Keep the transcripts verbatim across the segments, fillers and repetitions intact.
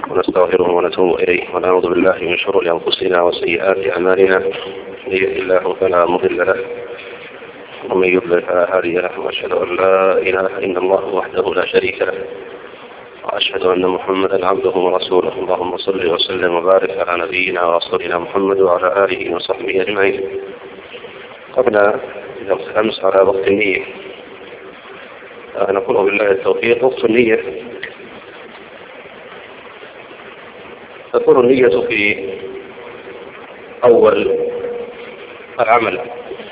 ونستغفره ونتوب إليه ونعوذ بالله من شرور أنفسنا وسيئات أعمالنا، من يهده الله فلا مضل له ومن يضلل فلا هادي له، وأشهد أن لا إله إلا الله وحده لا شريك له، وأشهد أن محمدا عبده ورسوله. اللهم صل وسلم وبارك على نبينا ورسولنا محمد وعلى آله وصحبه أجمعين. قبل الأمس على وقت النية، نقول بالله التوفيق. وقت النية تكون النية في أول العمل،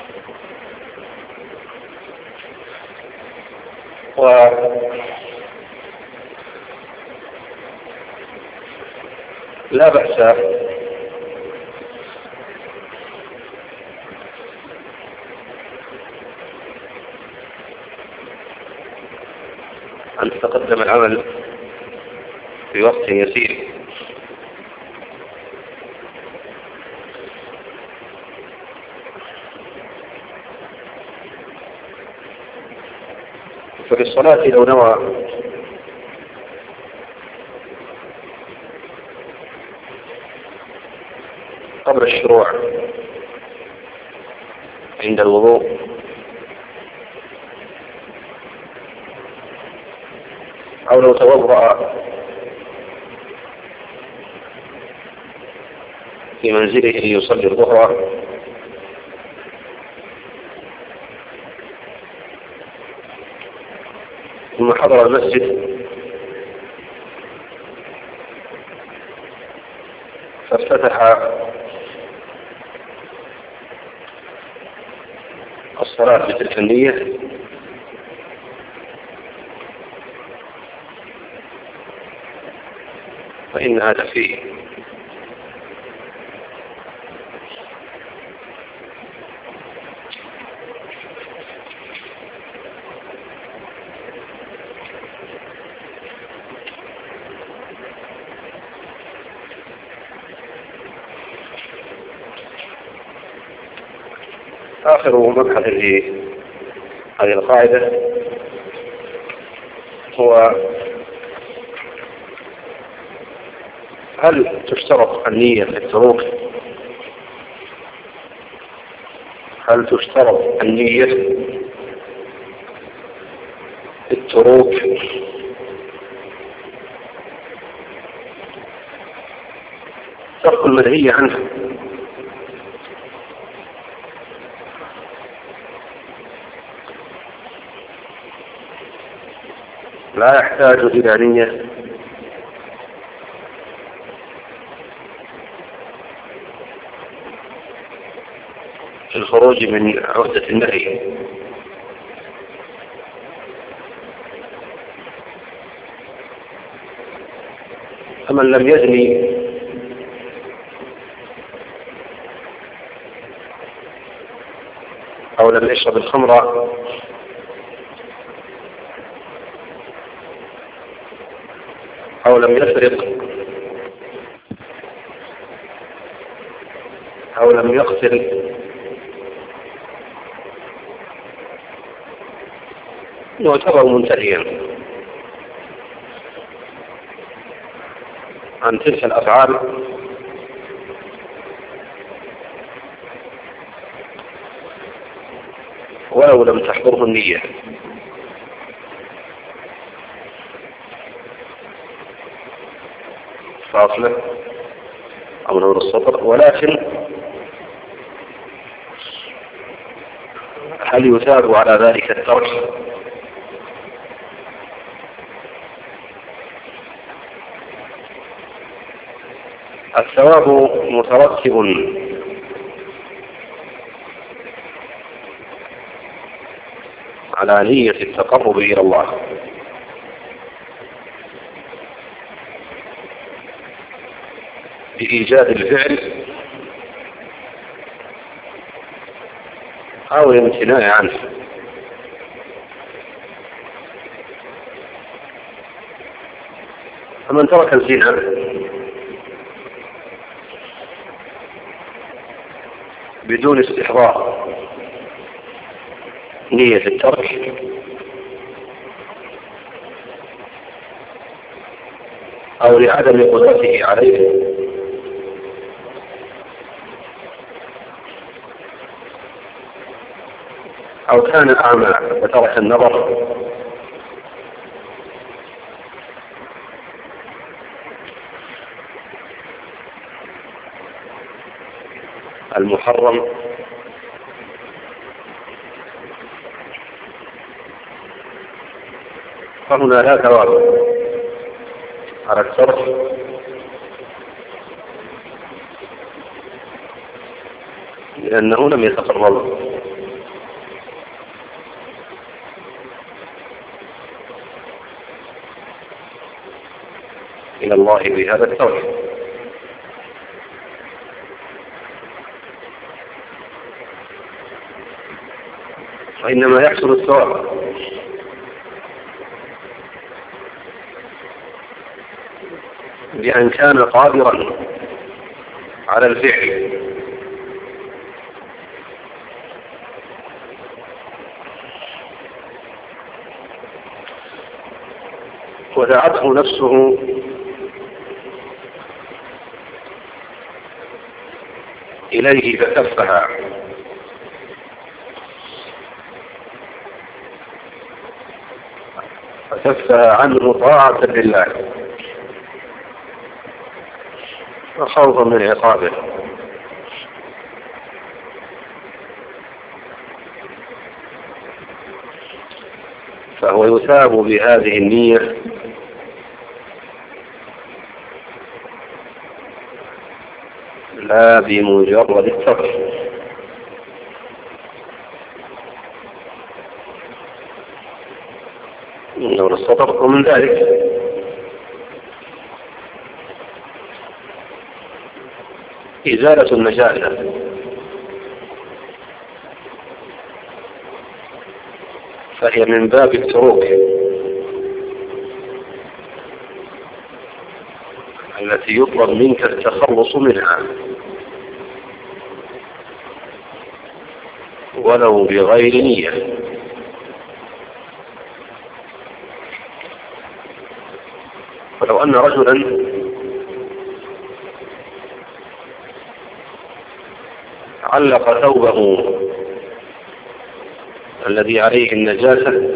ولا بأس أن تتقدم العمل في وقت يسير، ففي الصلاة لو نوى قبل الشروع عند الوضوء أو لو توضأ في منزله ليصلي الظهر ثم حضر المسجد فافتتح الصلاة بتلك النية، فإن هذا فيه آخر مبحث في هذه القاعدة هو: هل تشترط النية في التروك؟ هل تشترط النية في التروك؟ ترك المنهي عنه لا يحتاج إلى نية، في الخروج من عهدة النهي. فمن لم يزني أو لم يشرب الخمر أو لم يسرق أو لم يقتل يعتبر منتهيا عن تلك الأفعال، ولو لم تحضره النية. فاصلة أو نور السطر. ولكن هل يثاب على ذلك الترك؟ الثواب مترتب على نية التقرب إلى الله، بإيجاد الفعل أو الامتناع عنه. فمن ترك الزنا بدون استحضار نية الترك أو لعدم قدرته عليه أو كان أعمى فترك النظر المحرم فهنا لا ثواب على الترك لأنه لم يتقرب إلى الله بهذا الترك. وإنما يحصل الثواب بأن كان قادرا على الفعل ودعته نفسه إليه فكفها فكفها عنه طاعة لله وخوفا من عقابه. فهو يثاب بهذه النية لا بمجرد الترك. نور السطر ومن ذلك إزالة النجاسة فهي من باب التروك التي يطلب منك التخلص منها ولو بغير نية. ولو أن رجلا علق ثوبه الذي عليه النجاسة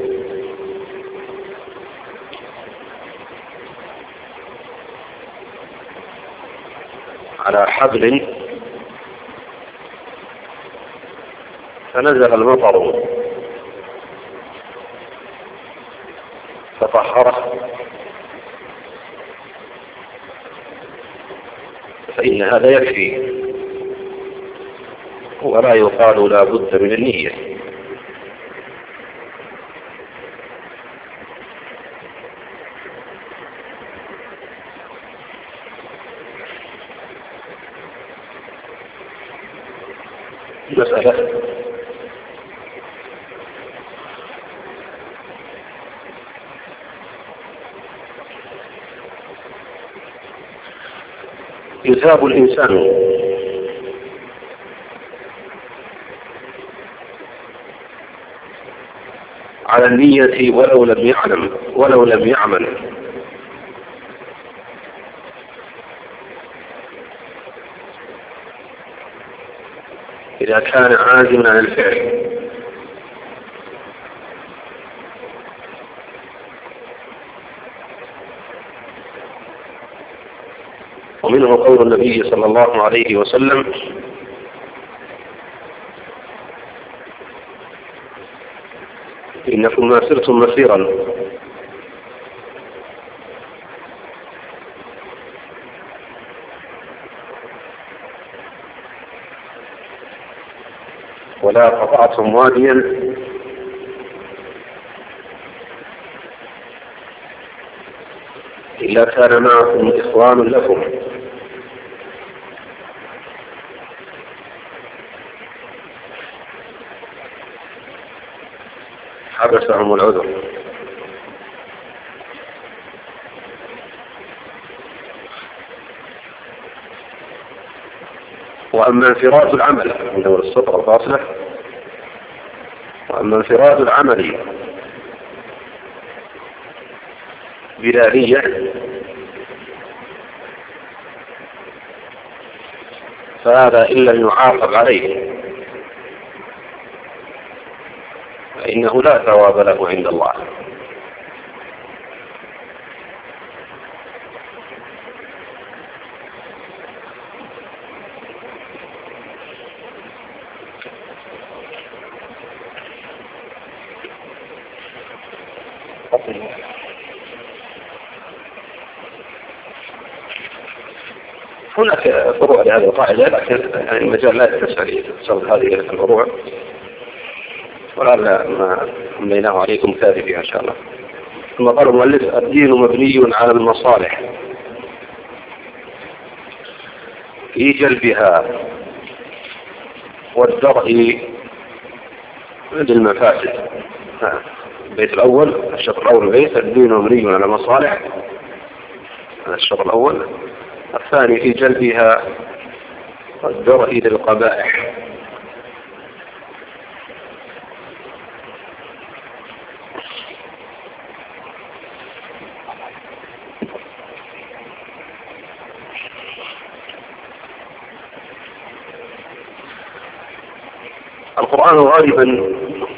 على حبل فنزل المطر فطهره فإن هذا يكفي ولا يقال لا بد من النية. مسألة يثاب الإنسان على النية ولو لم يعلم ولو لم يعمل إذا كان عازما عن الفعل. ومنه قول النبي صلى الله عليه وسلم إنكم ما سرتم مسيرا ولا قطعتم واديا إلا كان معكم إخوان لكم حبسهم العذر. وأما انفراد العمل من دور السطر الفاصلة وأما انفراد العمل بلا نية فهذا إن لم يعاقب عليه فإنه لا ثواب له عند الله. هناك فروع لهذه القاعدة، لكن المجال لا يتسع لتصل هذه الفروع، ولعل ما أمليناه عليكم كافي فيها إن شاء الله. ثم قال المؤلف: الدين مبني على المصالح في جلبها والدرء للمفاسد. البيت الأول، الشطر الأول البيت: الدين مبني على المصالح، هذا الشطر الأول. الثاني: في جلبها والدرء للقبائح. القرآن غالبا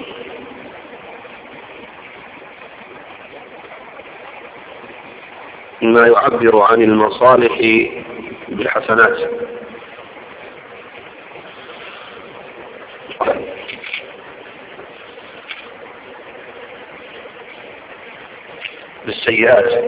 ما يعبر عن المصالح بالحسنات، بالسيئات.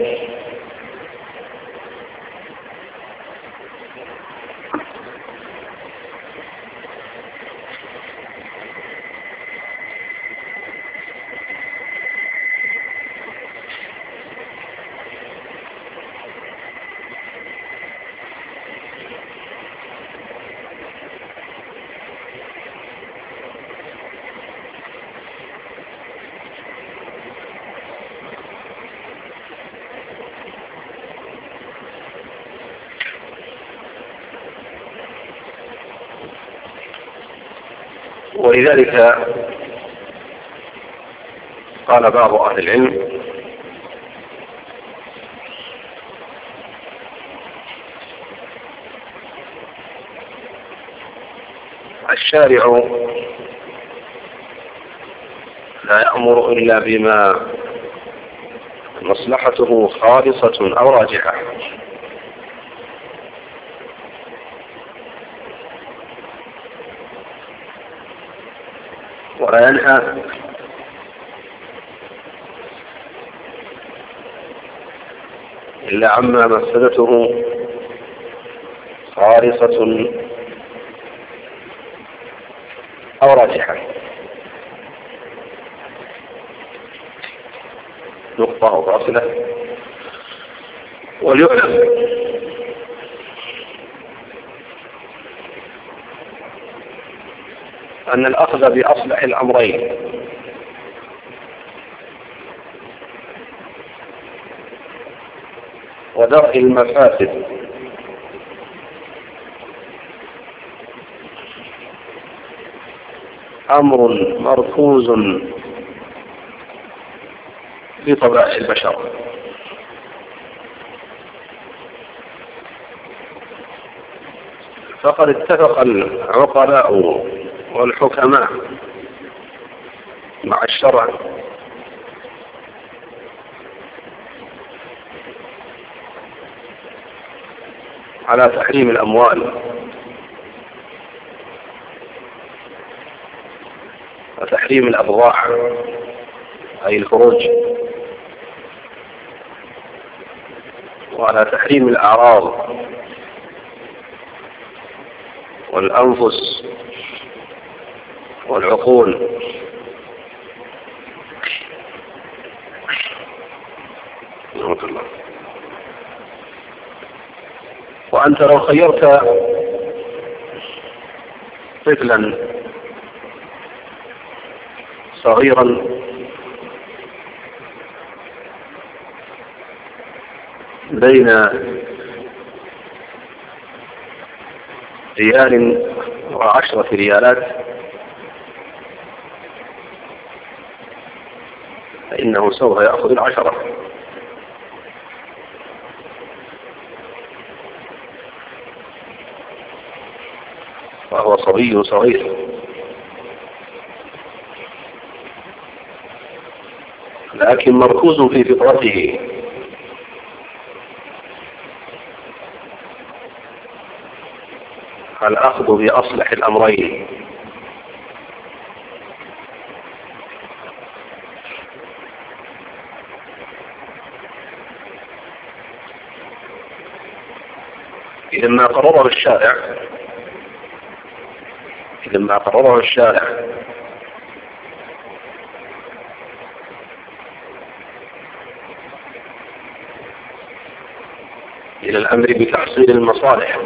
ولذلك قال بعض أهل العلم: الشارع لا يأمر إلا بما مصلحته خالصة أو راجحة، ولا ينهى إلا عما مفسدته خالصة أو راجحة. نقطة فاصلة. وليعلم أن الأخذ بأصلح الأمرين ودرء المفاسد أمر مركوز في طبائع البشر، فقد اتفق العقلاء والحكماء مع الشرع على تحريم الأموال وتحريم الأبضاع أي الفروج، وعلى تحريم الأعراض والأنفس والعقول. وأنت لو خيرت طفلا صغيرا بين ريال وعشرة ريالات فإنه سوف يأخذ العشرة. وهو صبي صغير، لكن مركوز في فطرته الأخذ بأصلح الأمرين، إذا ما قرره الشارع إذا ما قرره الشارع إلى الأمر بتحصيل المصالح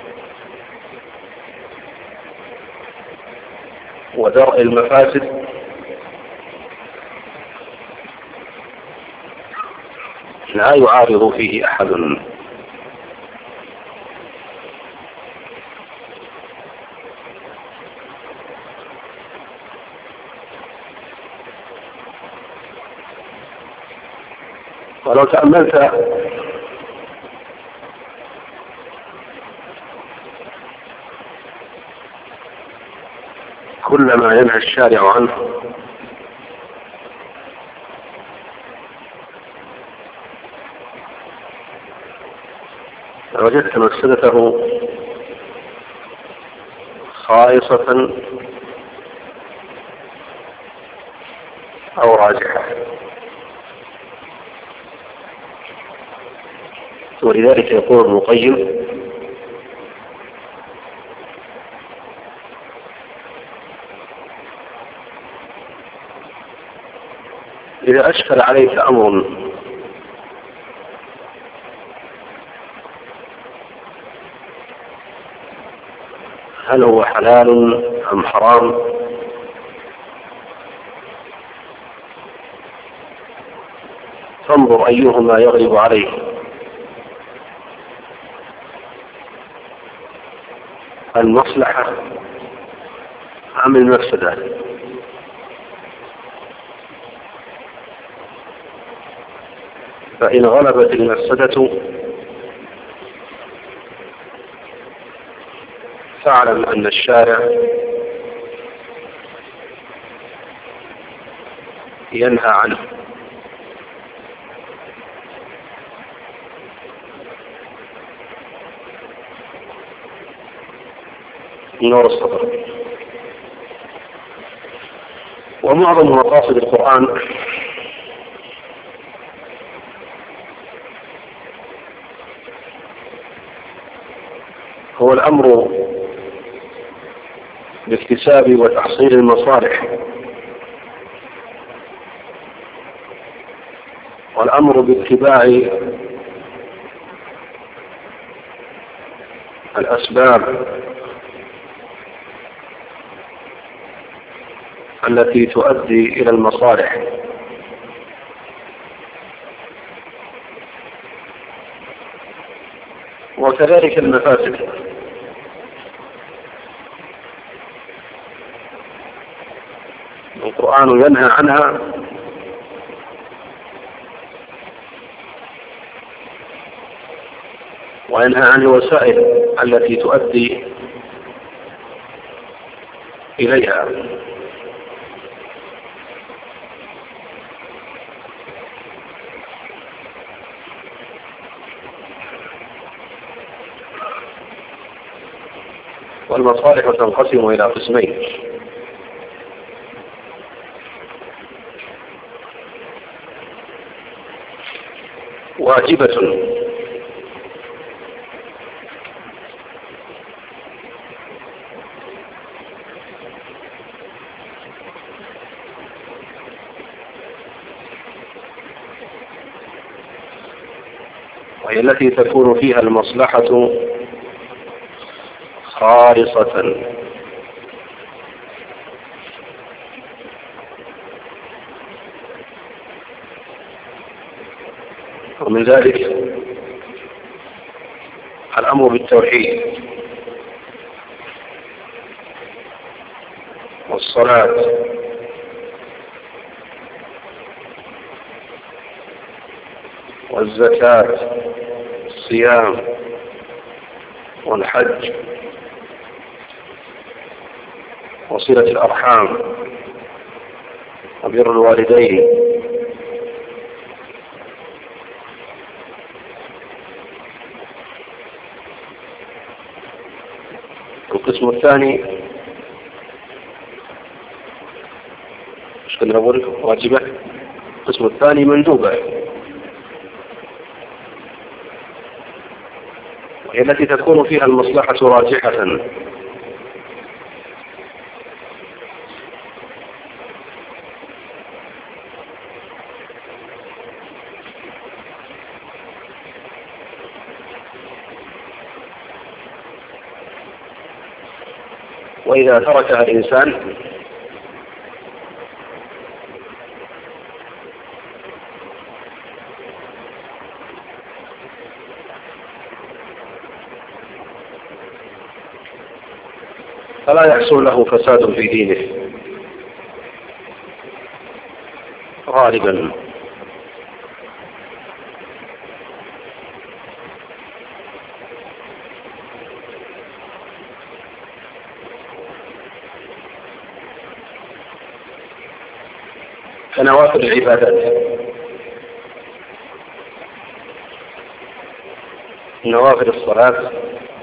ودرء المفاسد لا يعارض فيه أحد. ولو تأملت كل ما ينهى الشارع عنه وجدت مفسدته خالصة أو راجحة، ولذلك يقول ابن القيم: إذا أشكل عليك أمر هل هو حلال أم حرام، فانظر أيهما يغلب عليه، المصلحة أم المفسدة. فإن غلبت المفسدة فاعلم أن الشارع ينهى عنه، نور الصدر. ومعظم مقاصد القرآن هو الأمر باكتساب وتحصيل المصالح، والأمر باتباع الأسباب التي تؤدي إلى المصالح، وكذلك المفاسد. القرآن ينهى عنها وينهى عن الوسائل التي تؤدي إليها. والمصالح تنقسم إلى قسمين: واجبة وهي التي تكون فيها المصلحة خالصة، ومن ذلك الأمر بالتوحيد والصلاة والزكاة والصيام والحج وصلة الأرحام وبر الوالدين. القسم الثاني مش كنا نقول واجبة؟ القسم الثاني مندوبة، وهي التي تكون فيها المصلحة راجحة. وإذا تركها الإنسان فلا يحصل له فساد في دينه غالبا. كنوافل العبادات، نوافل الصلاة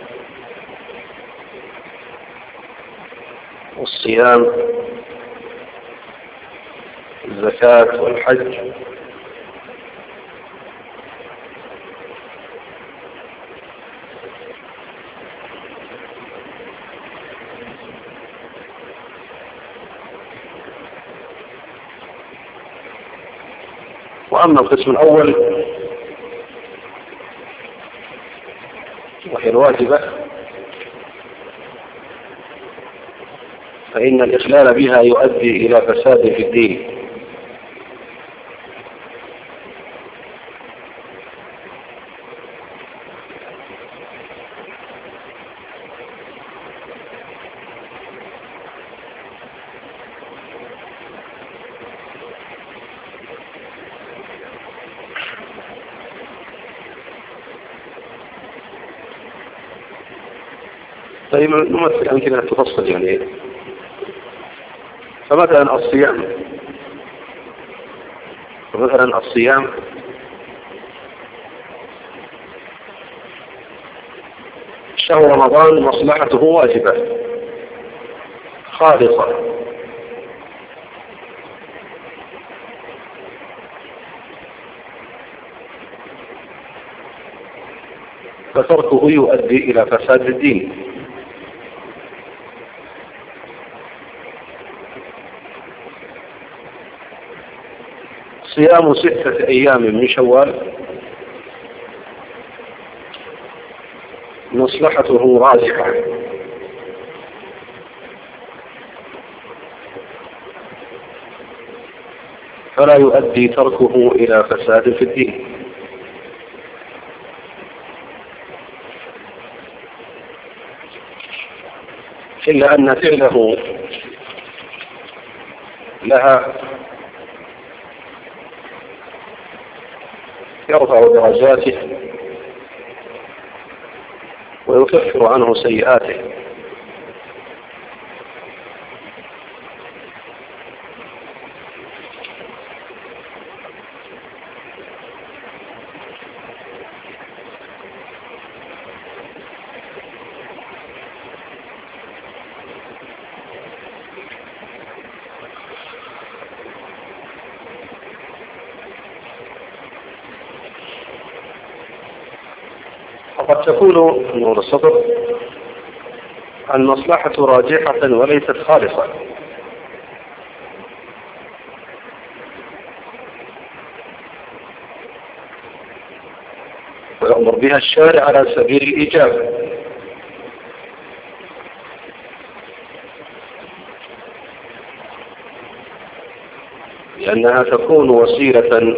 والصيام، الزكاة والحج، وأما القسم الأول وهي الواجبة فإن الإخلال بها يؤدي إلى فساد في الدين. طيب نمثل أمثلة تفصل يعني. فمثلا الصيام فمثلا الصيام شهر رمضان مصلحته واجبة خالصة، فتركه يؤدي إلى فساد الدين. صيام ستة أيام من شوال مصلحته راجحة، فلا يؤدي تركه إلى فساد في الدين. إلا أن فعله لها يرفع درجاته ويكفر عنه سيئاته. وقد تكون نور الصدر المصلحة راجحة وليست خالصة، ويأمر بها الشارع على سبيل الإيجاب، لأنها تكون وسيلة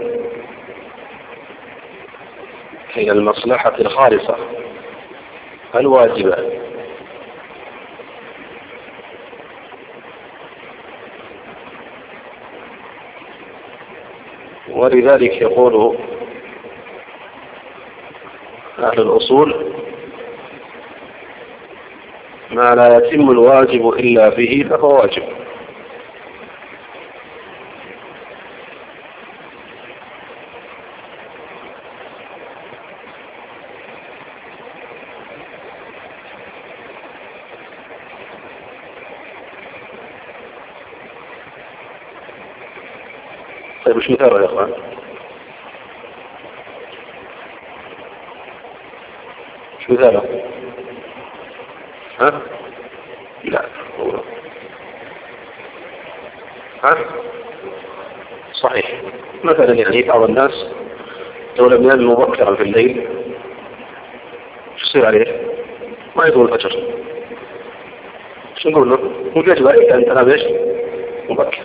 إلى المصلحة الخالصة الواجبة. ولذلك يقول أهل الأصول ما لا يتم الواجب إلا به فهو واجب. طيب وش مثاله يا أخوان؟ وش مثاله؟ ها؟ لا. ها؟ صحيح. مثلا يعني بعض الناس لو لم ينام مبكرا في الليل شو يصير عليه؟ ما يقول الفجر. شو نقول له؟ مو يجب عليك أن تنام إيش؟ مبكر.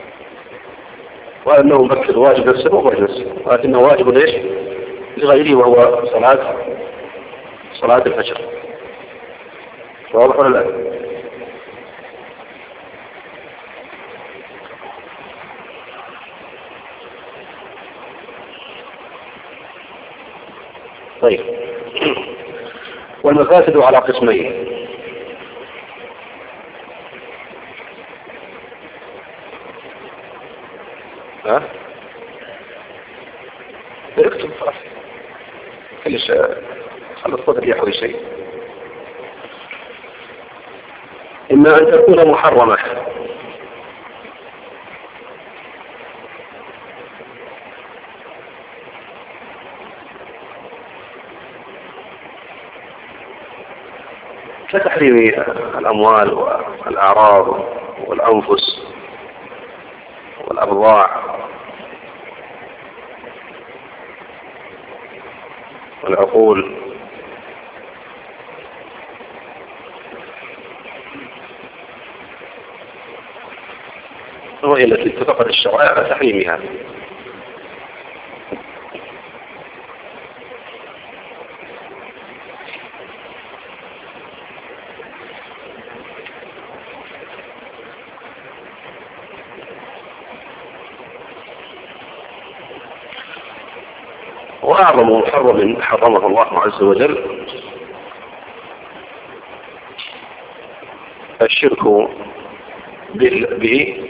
وأنه مبكر واجب نفسه وواجب نفسه، ولكنه واجب ليش؟ لغيره وهو صلاة صلاة الفجر. واضح ولا لا؟ طيب. والمفاسد على قسمين. ها؟ اكتب خلاص. كلش خلص صدر يحوي شيء. إما أن تكون محرمة كتحريم الأموال والأعراض والأنفس والأبضاع والعقول، وهي التي اتفقت الشرائع على تحريمها. وأعظم محرم حرمه الله عز وجل الشرك به،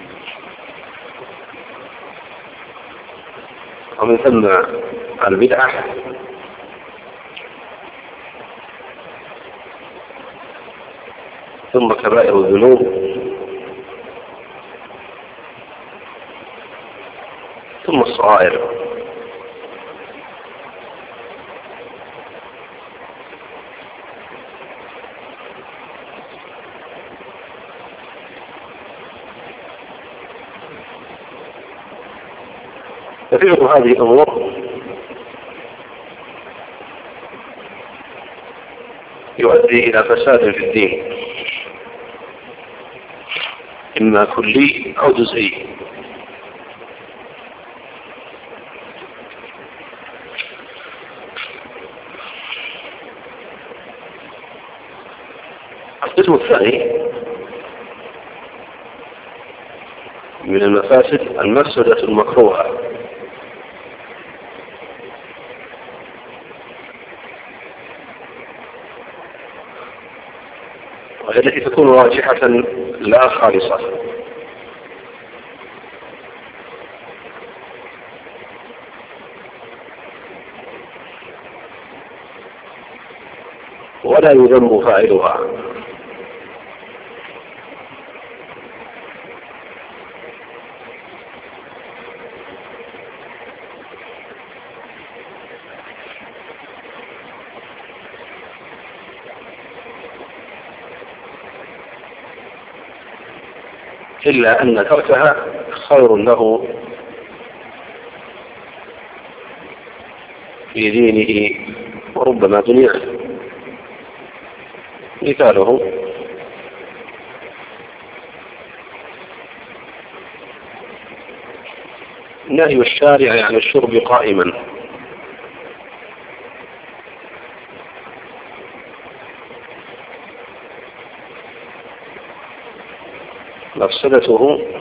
ومن ثم البدعة، ثم كبائر الذنوب، ثم الصغائر. كثير من هذه الأمور يؤدي إلى فساد في الدين، إما كلي أو جزئي. القسم الثاني من المفاسد المفسدة المكروهة، وهي التي تكون راجحة لا خالصة. ولا يذم فاعلها، إلا أن تركها خير له في دينه وربما دنياه. مثاله نهي الشارع عن الشرب قائما، مفسدته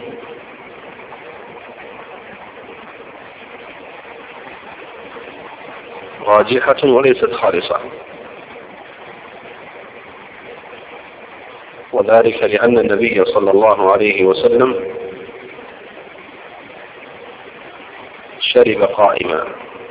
راجحة وليست خالصة. وذلك لأن النبي صلى الله عليه وسلم شرب قائما،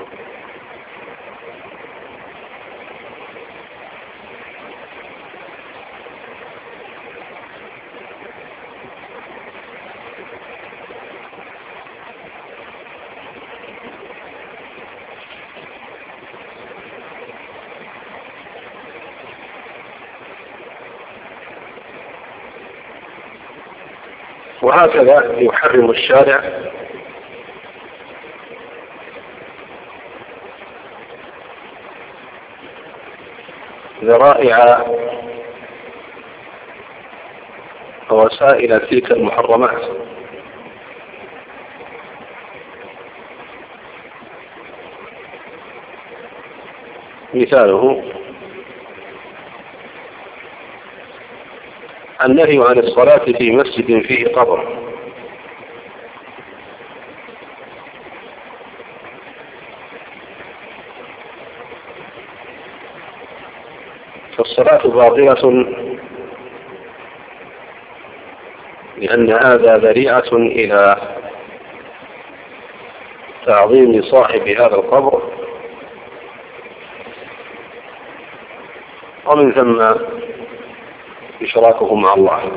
وهكذا يحرم الشارع ذرائع ووسائل تلك المحرمات، مثاله النهي عن الصلاة في مسجد فيه قبر، فالصلاة باطلة لأن هذا ذريعة إلى تعظيم صاحب هذا القبر، ومن ثم إشراكه مع الله.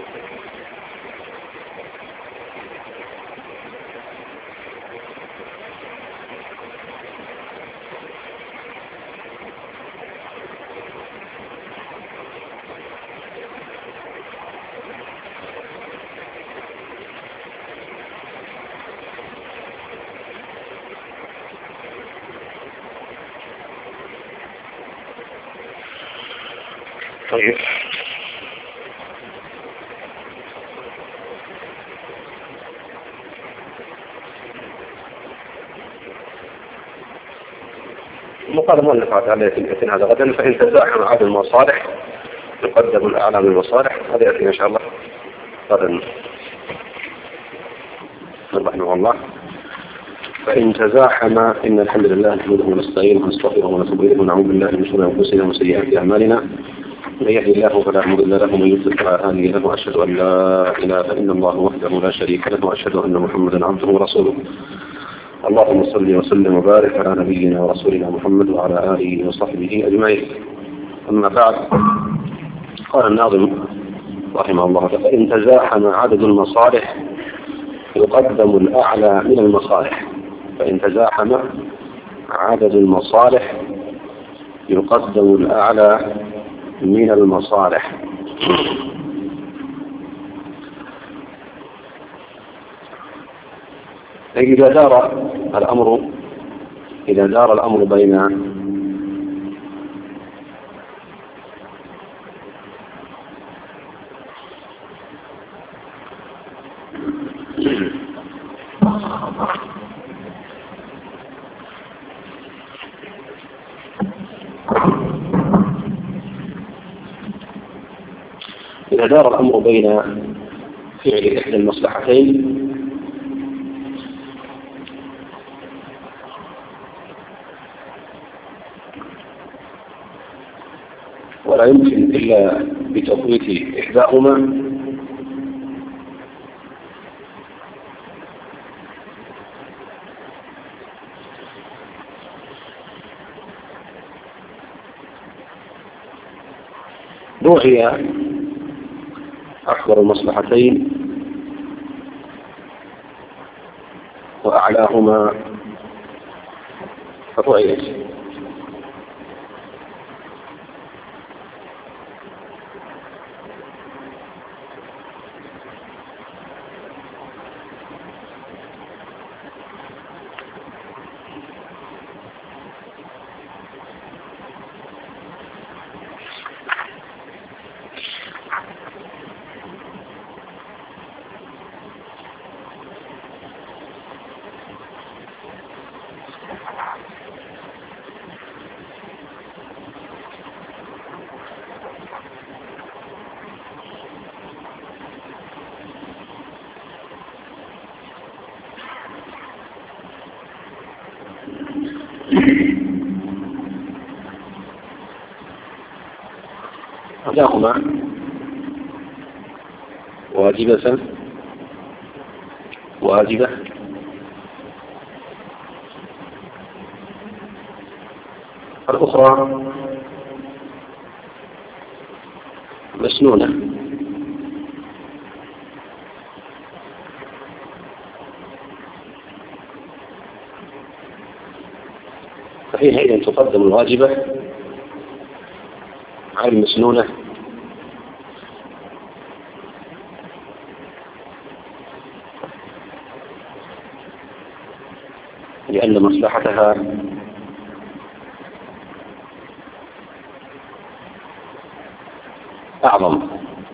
طيب، مقال مؤلف على تلك هذا غدا، فإن تزاحم عدد المصالح يقدم الأعلى من المصالح. هذا يأتي إن شاء الله غدا رحمه الله. فإن تزاحم، إن الحمد لله نحمده ونستعينه ونستغفره ونتوب إليه ونعوذ بالله من شرور أنفسنا وسيئات أعمالنا، من يهد الله فلا مضل له ومن يضلل فلا هادي له، وأشهد أن لا إله إلا الله وحده لا شريك له، وأشهد أن محمدا عبده ورسوله. اللهم صل وسلم وبارك على نبينا ورسولنا محمد وعلى آله وصحبه أجمعين. أما بعد، قال الناظم رحمه الله: فإن تزاحم عدد المصالح يقدم الأعلى من المصالح. فإن تزاحم عدد المصالح يقدم الأعلى من المصالح. إذا دار الأمر إذا دار الأمر بين إذا دار الأمر بين فعل إحدى المصلحتين ولا يمكن إلا بتفويت إحداهما روحي أكبر المصلحتين وأعلاهما فروعية. أحداهما واجبة واجبة الأخرى مسنونة. فحينئذ تقدم الواجبة على المسنونة لأن مصلحتها أعظم،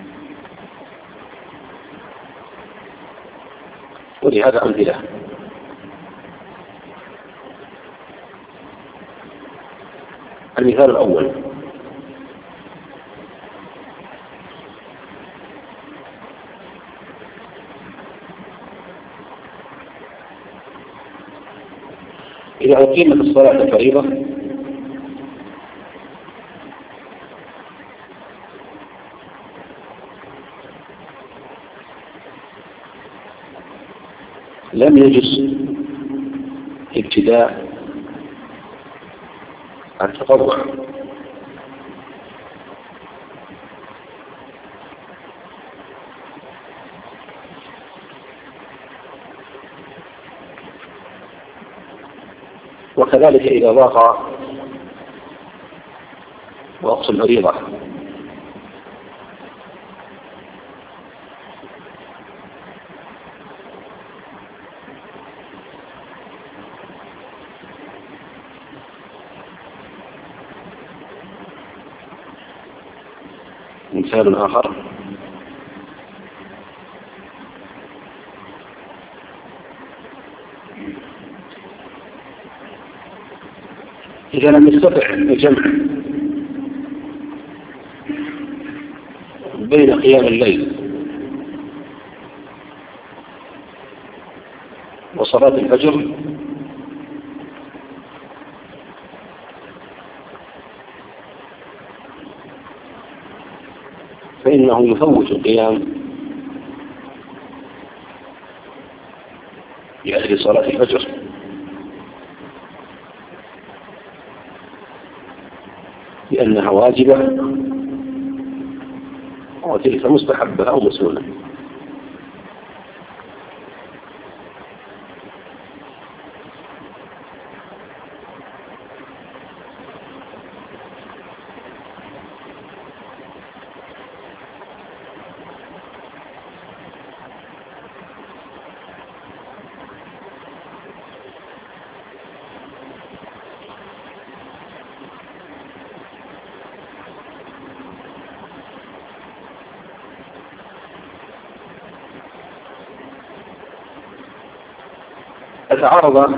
ولهذا أمثلة. المثال الأول: إذا أقيمت الصلاة الفريضة لم يجز ابتداء التطوع، وكذلك إذا ضاق وقت الفريضة مثال آخر: إذا لم يستطع الجمع بين قيام الليل وصلاة الفجر فإنه يفوت القيام لأجل صلاة الفجر، لأنها واجبة وتلك مستحبة أو مسنونة. تعارض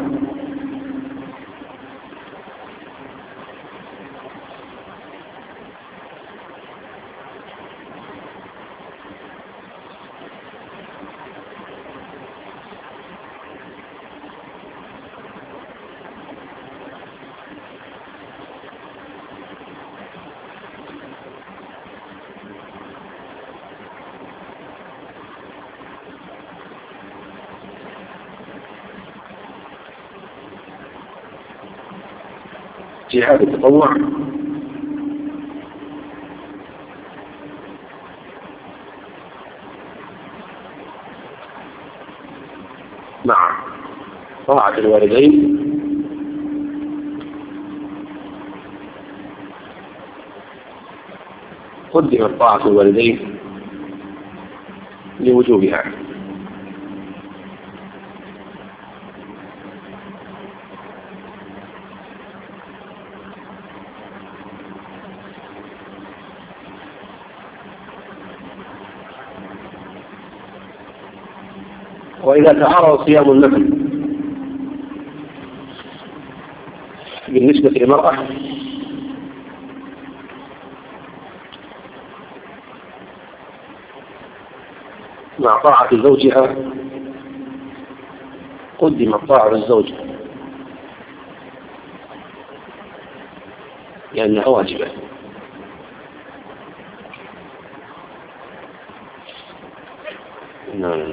جهاد التطوع مع طاعة الوالدين قدمت طاعة الوالدين لوجوبها، وإذا تعارض صيام النفل بالنسبة للمرأة مع طاعة زوجها قدمت طاعة الزوج لأنها واجبة. نعم.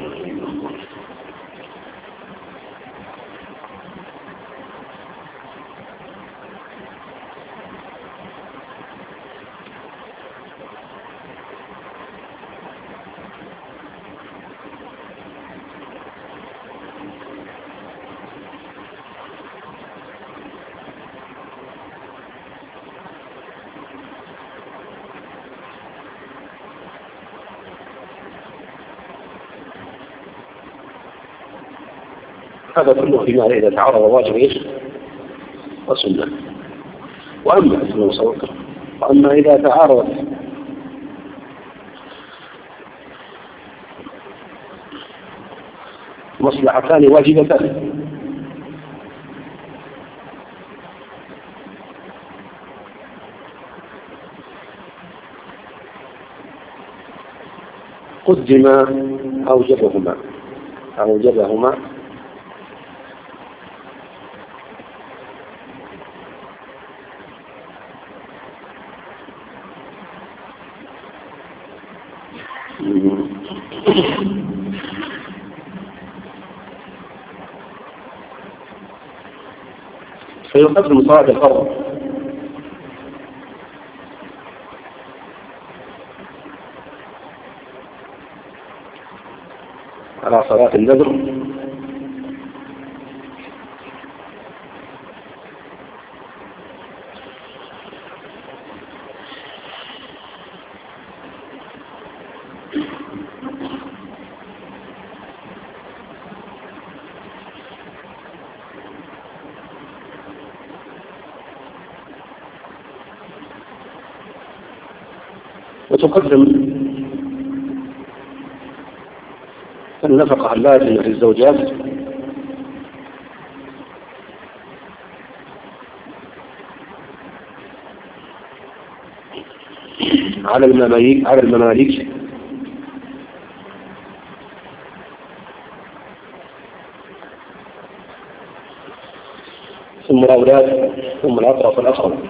هذا كله فيما إذا تعارض واجب إيش وسنة. وأما وأما إذا تعارض مصلحتان واجبتان قدم أوجبهما أوجبهما فيقدم صلاة الفرض على صلاة النذر وتقدم النفقة اللازمة للزوجات على المماليك على المماليك ثم الأولاد ثم الأقرب فالأقرب.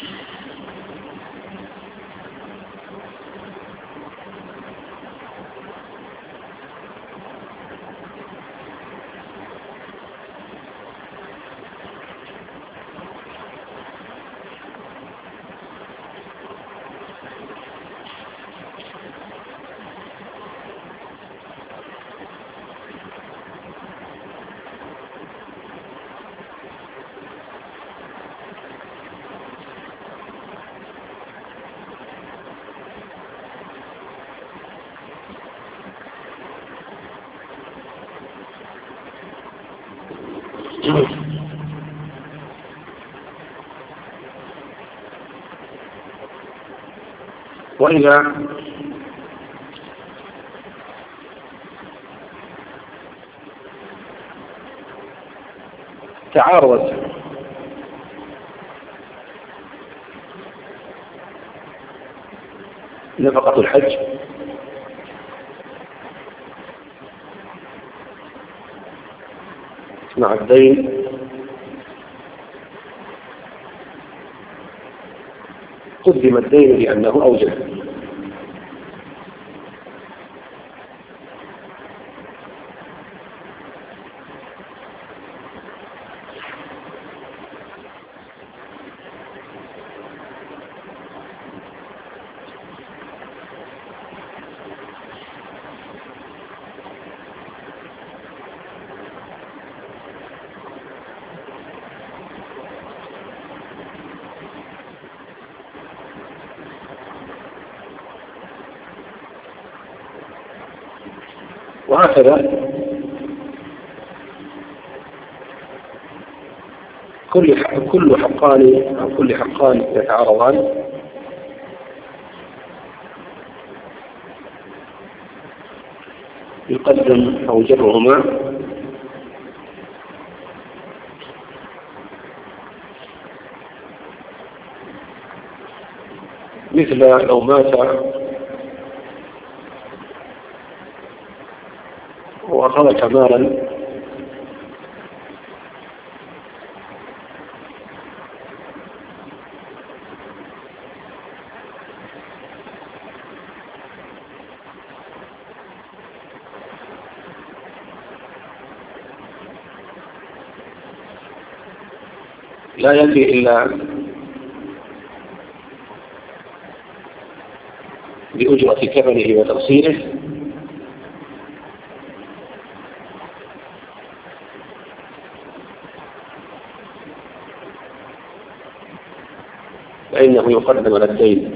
وإذا تعارضت نفقة الحج مع الدين قدم الدين لأنه أوجب. وهكذا كل حق كل حقان أو كل حقان يتعارضان يقدم أوجبهما مثل لو مات وأخذت مالا لا يكفي إلا بأجرة كفنه وتغسيله، فإنه يقدم على الدين.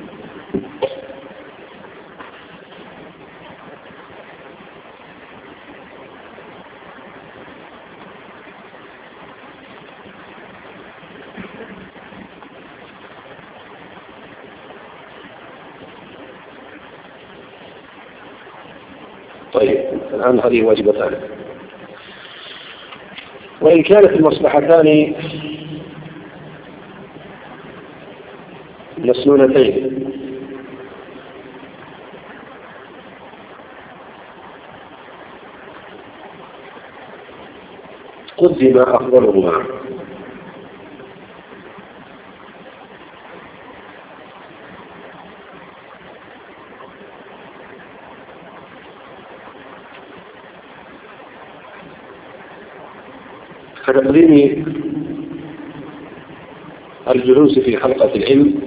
طيب الآن هذه واجبتان. وإن كانت المصلحتان مسنونتين قدم أفضلهما، كتقديم الجلوس في حلقة العلم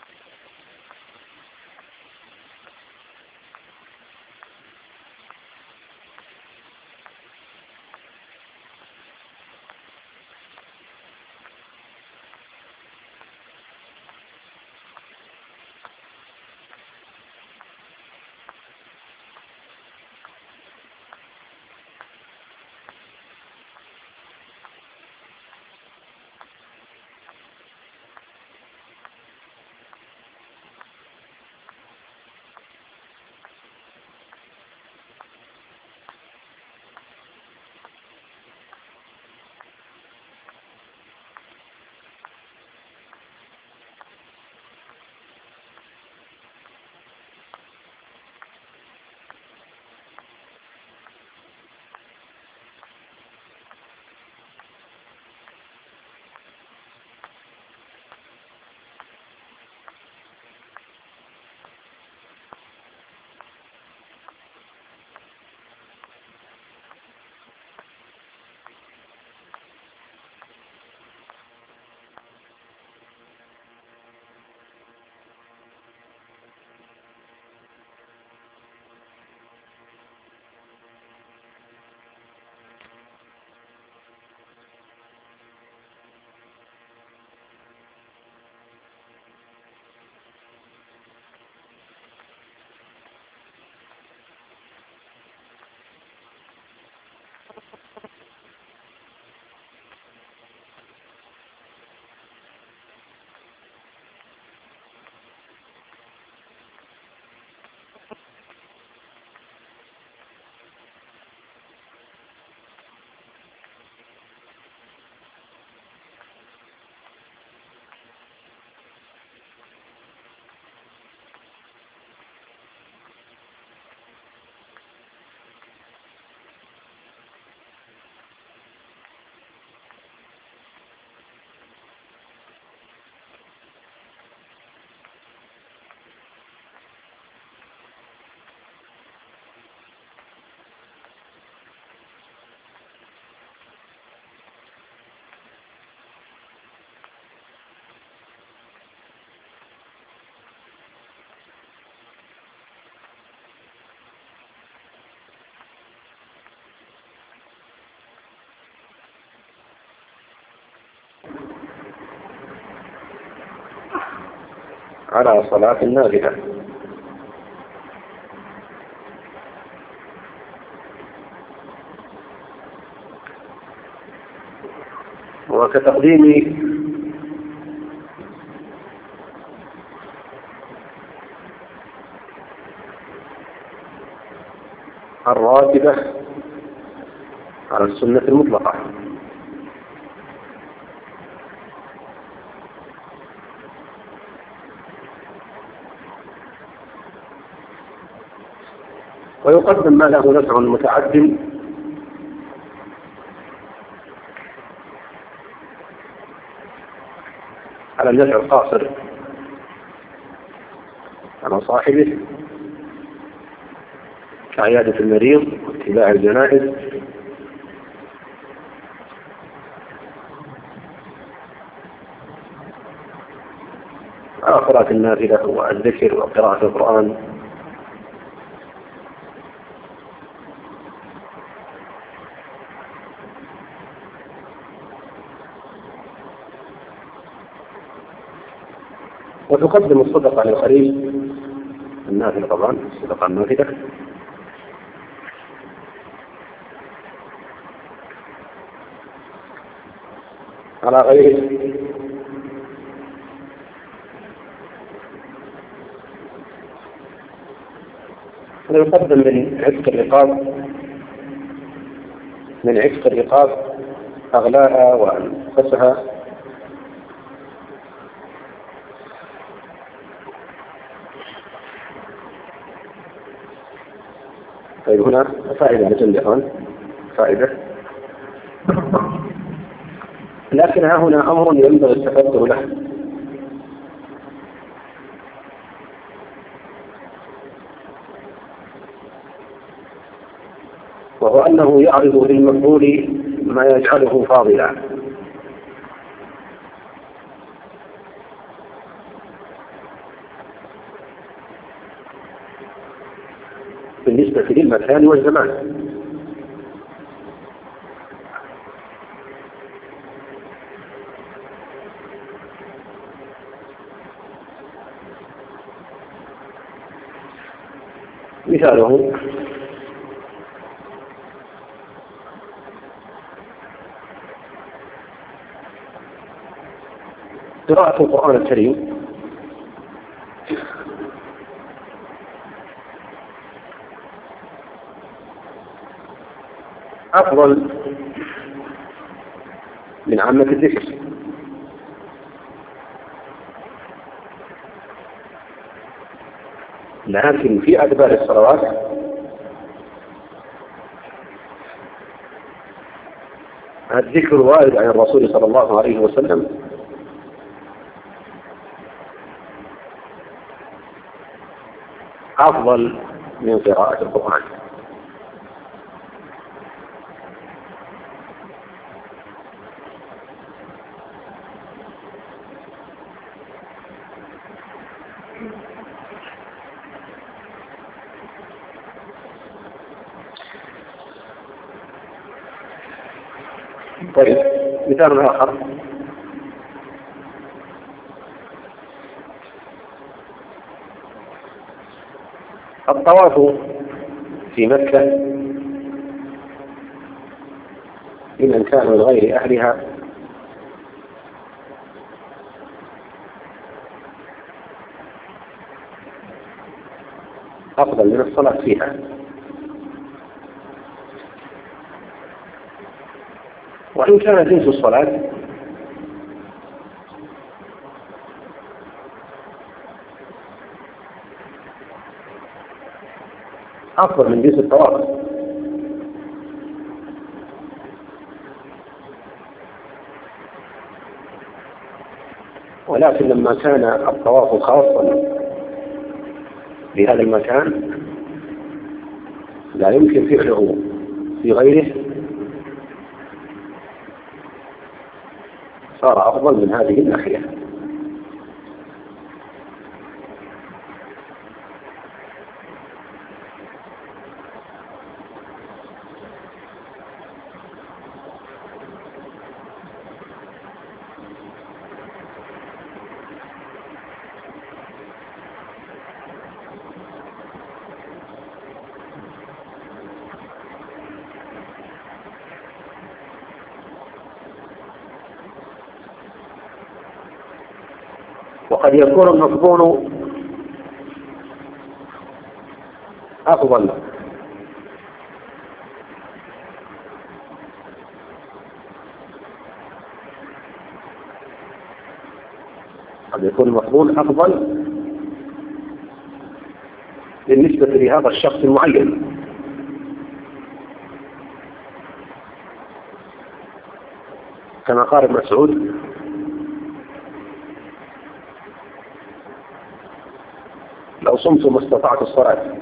على صلاة النافلة. وكتقديم الراتبة على السنة المطلقة. ويقدم ما له نفع متعد على النفع القاصر على صاحبه، كعيادة المريض واتباع الجنائز على قراءة النافلة والذكر وقراءة القرآن. وتقدم الصدقة للقريب، النافلة طبعا، الصدقة النافلة، على غيره. ويقدم من عتق الرقاب، من عتق الرقاب أغلاها وأنفسها. طيب هنا فائدة جدا، فائدة، لكن ها هنا أمر ينبغي التفكر له، وهو أنه يعرض للمفعول ما يجعله فاضلا، بالنسبة للمكان والزمان. مثاله قراءة القرآن الكريم أفضل من عامة الذكر، لكن في أدبار الصلوات الذكر وارد عن الرسول صلى الله عليه وسلم أفضل من قراءة القرآن. طيب مثال آخر، الطواف في مكة لمن كان من غير أهلها أفضل من الصلاة فيها، وإن كان جنس الصلاة أفضل من جنس الطواف، ولكن لما كان الطواف خاصا بهذا المكان لا يمكن فعله في غيره، صار أفضل من هذه الناحية. وقد يكون المفضول أفضل، قد يكون المفضول أفضل بالنسبة لهذا الشخص المعين، كما قال ابن مسعود: لو صمت ما استطعت الصلاة.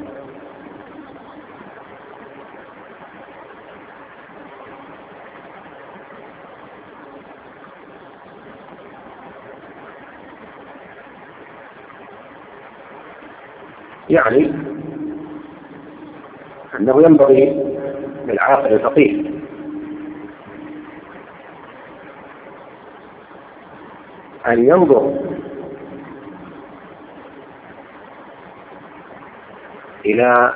يعني أنه ينبغي للعاقل الفقيه أن ينظر إلى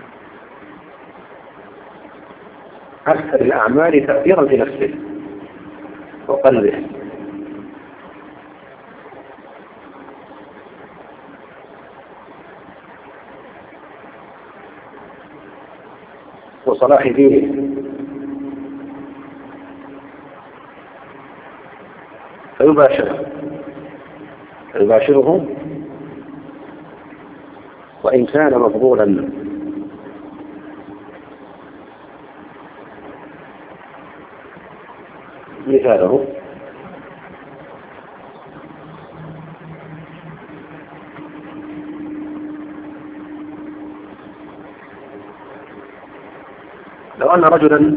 أكثر الأعمال تأثيرا في نفسه وقلبه، وصلاح دينه، فيباشره فيباشره وإن كان مفضولا. مثاله لو أن رجلا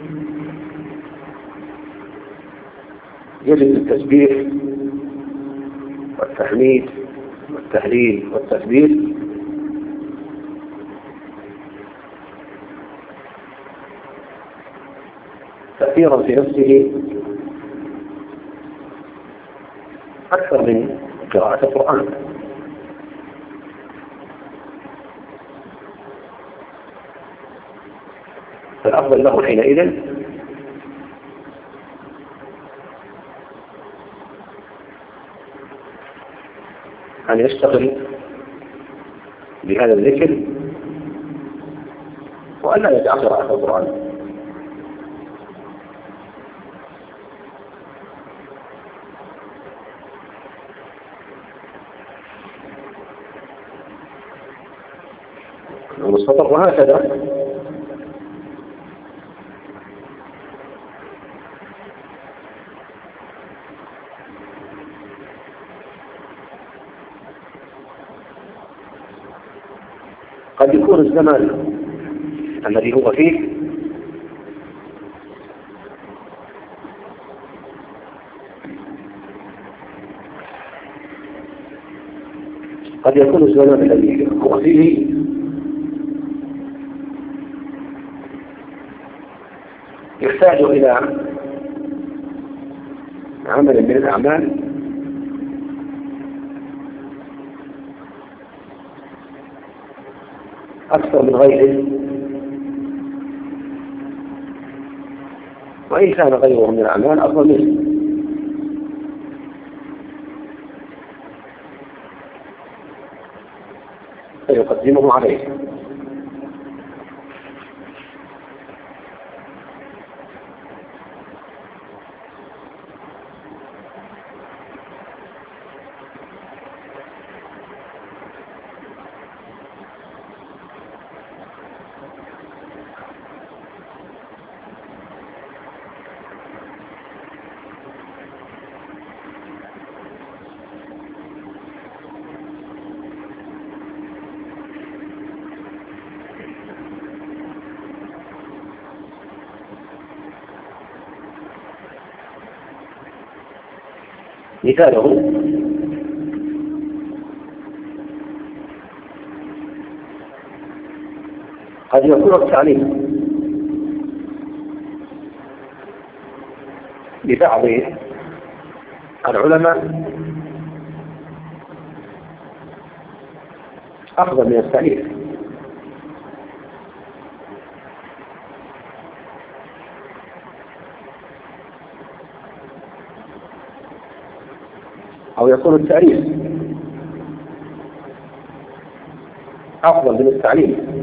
يجد التسبيح والتحميد والتهليل والتكبير تأثيرا في نفسه أكثر من قراءة القرآن، فالأفضل له حينئذ أن يشتغل بهذا الذكر وأن لا يدع قراءة القرآن. المستطر وهكذا قد يكون الزمان الذي هو فيه قد يكون الزمان الذي هو فيه يحتاج إلى عمل من الأعمال أكثر من غيره، وإن كان غيره من الأعمال أفضل منه، فيقدمه عليه. مثاله قد يكون التعليم لبعض العلماء أفضل من التعليم، أو يكون التعريف أفضل من التعليم،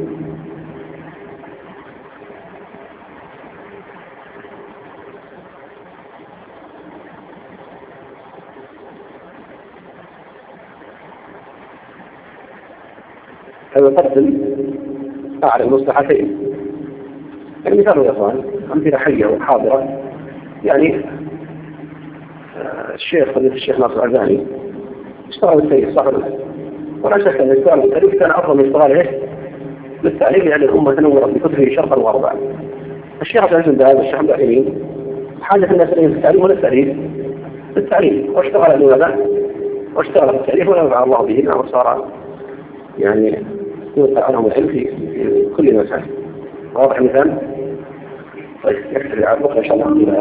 فيقدم أعلى المصلحتين. المثال يا إخوان أمثلة حية وحاضرة، يعني الشيخ فضيلة الشيخ ناصر العزاني اشتغل بالتاريخ صحيح، ولا شك أن اشتغال بالتاريخ كان أفضل من اشتغاله بالتعليم، يعني الأمة تنورت بكتبه شرقا وغربا. الشيخ عبد العزيز بن الشيخ عبد الحليم حاجة الناس إليه في التعليم ولا التعليم؟ بالتعليم، واشتغل لماذا؟ واشتغل في التعليم ولا يفعل الله به، وصار يعني يوقع عنهم العلم في في كل مسألة. واضح مثال؟ طيب يكفي عبدك إن شاء الله إلى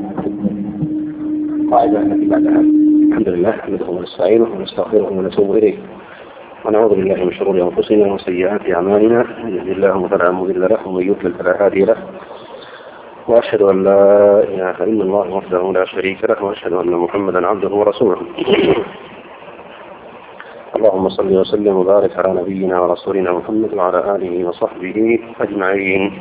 قاعدة التي بعدها. الحمد لله نحمده ونستعينه ونستغفره ونتوب إليه ونعوذ بالله من شرور أنفسنا وسيئات أعمالنا، من يهد الله فلا مضل له ومن يضلل فلا هادي له، وأشهد أن لا إله إلا الله وحده لا شريك له، وأشهد أن محمدا عبده ورسوله. اللهم صل وسلم وبارك على نبينا ورسولنا محمد وعلى آله وصحبه أجمعين.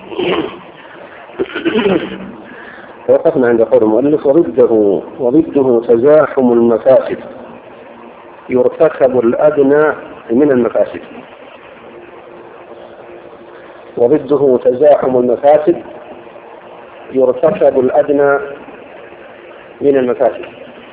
وقفنا عند قول المؤلف وضده وضده تزاحم المفاسد، يرتكب الأدنى من المفاسد. وضده تزاحم المفاسد يرتكب الأدنى من المفاسد.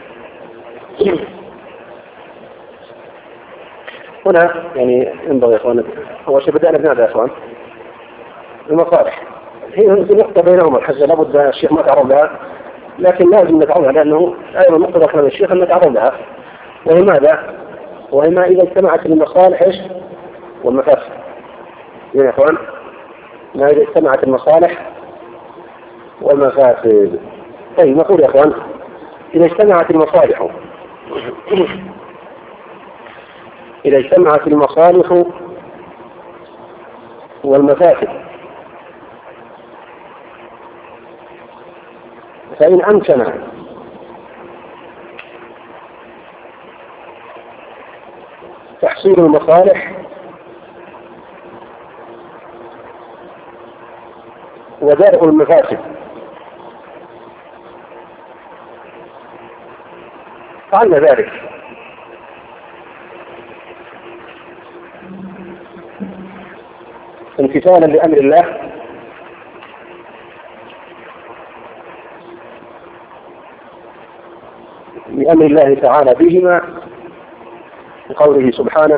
هنا يعني ينبغي يا اخوان، هو شيء بدأنا بنادى يا اخوان المصالح هي نقطة بينهما الحزة، لابد الشيخ ما تعرض لها، لكن لازم نتعرضها لأنه أيضا نقطة كلام الشيخ أن نتعرض لها. وهي ماذا؟ وهي ما إذا اجتمعت المصالح إيش والمفاسد. يا اخوان ما إذا اجتمعت المصالح والمفاسد. طيب نقول يا اخوان إذا اجتمعت المصالح إذا اجتمعت المصالح والمفاسد فإن أمكن تحصيل المصالح ودرء المفاسد فعلنا ذلك. امتثالا لأمر الله لأمر الله تعالى بهما، بقوله سبحانه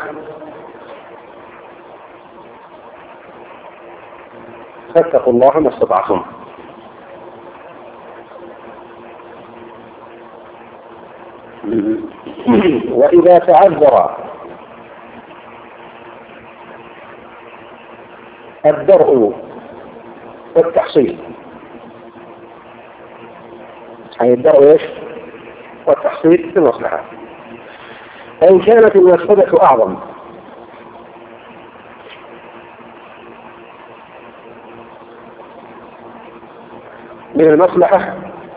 فاتقوا الله ما استطعتم. وإذا تعذر الدرء والتحصيل، أي الدرء إيش والتحصيل في المصلحة، فإن كانت المفسدة أعظم من المصلحة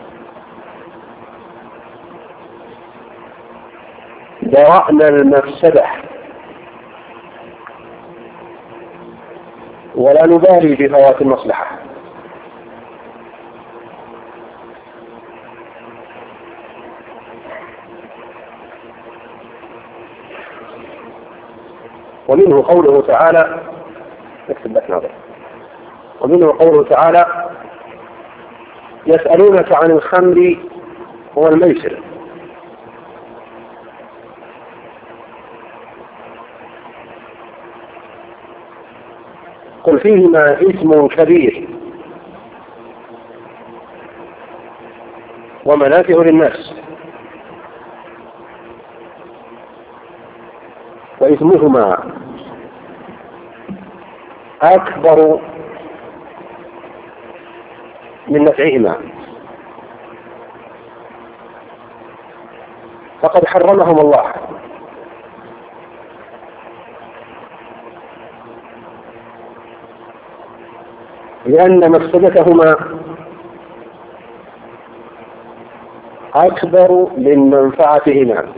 درأنا المفسدة ولا نبالي بفوات المصلحة. ومنه قوله تعالى نكتب لك نظر ومنه قوله تعالى يسألونك عن الخمر والميسر قل فيهما إثم كبير ومنافع للناس وإثمهما أكبر من نفعهما، فقد حرمهم الله لأن مفسدتهما أكبر من منفعتهما.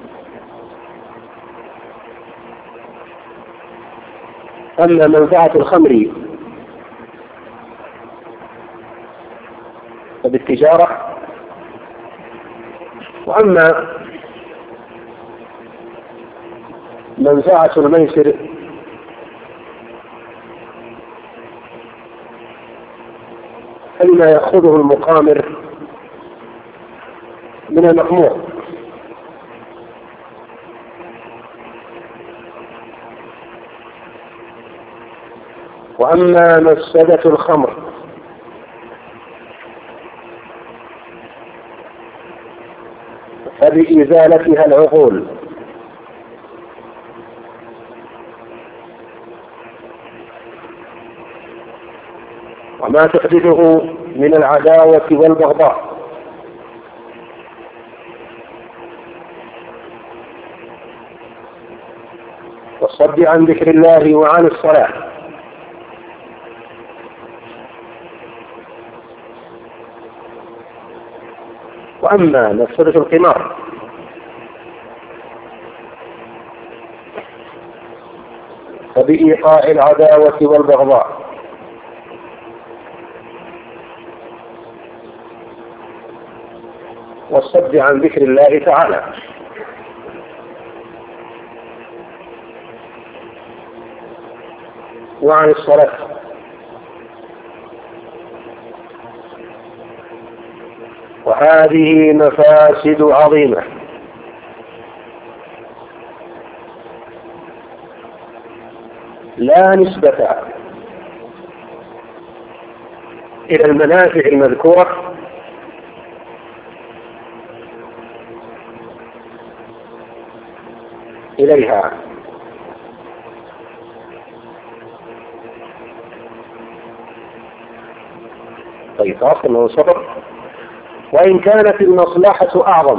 أما منفعة الخمر فبالتجارة، وأما منفعة الميسر فلما يأخذه المقامر من المخمور. وأما مفسدة الخمر فبإزالتها العقول وما تحدثه من العداوة والبغضاء. والصد عن ذكر الله وعن الصلاة. وأما مفسدة القمار فبإيقاع العداوة والبغضاء والصد عن ذكر الله تعالى. وعن الصلاة. وهذه مفاسد عظيمة لا نسبة إلى المنافع المذكورة إليها، طيب أصل من صبر. وإن كانت المصلحة أعظم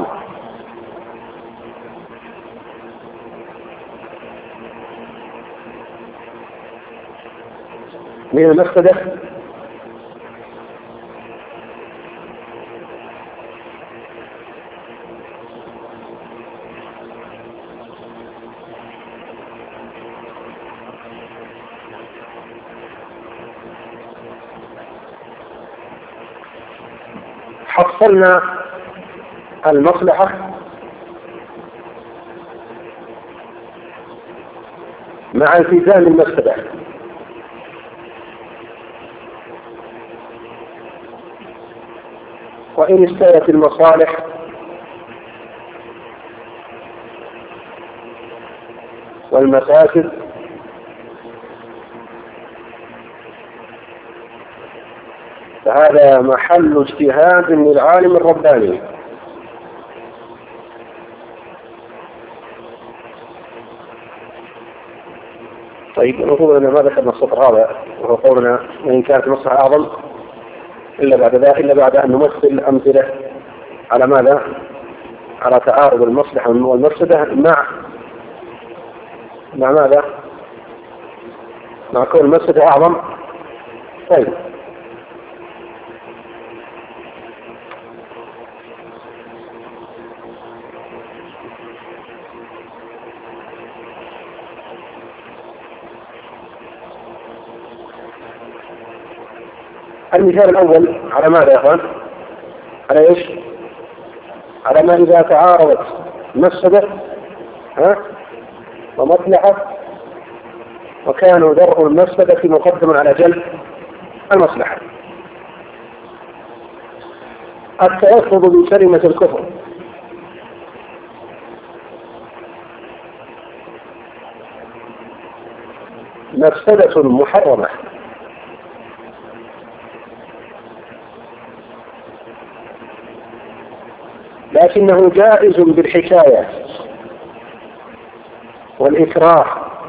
من المفسدة حصلنا المصلحة مع التزام المفسدة. وإن استوت المصالح والمفاسد فهذا محل اجتهاد للعالم الرباني. طيب نقول أن ما ذكرنا السطر هذا وهو قولنا وإن كانت المصلحة أعظم إلا بعد ذلك إلا بعد أن نمثل أمثلة على ماذا؟ على تعارض المصلحة والمفسدة مع مع ماذا؟ مع كون المفسدة أعظم. طيب المثال الأول على ماذا يا أخوان؟ على إيش؟ على ما إذا تعارضت مفسدة ها ومصلحة وكانوا درء المفسدة مقدم على جلب المصلحة. التلفظ بكلمة الكفر مفسدة محرمة لكنه جائز بالحكاية والإكراه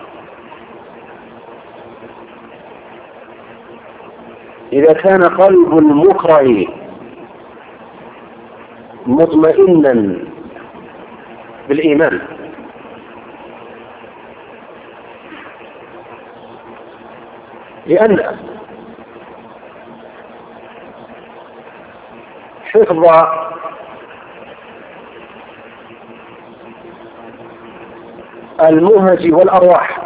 إذا كان قلب المكره مطمئنا بالإيمان. لأن حفظ المهج والأرواح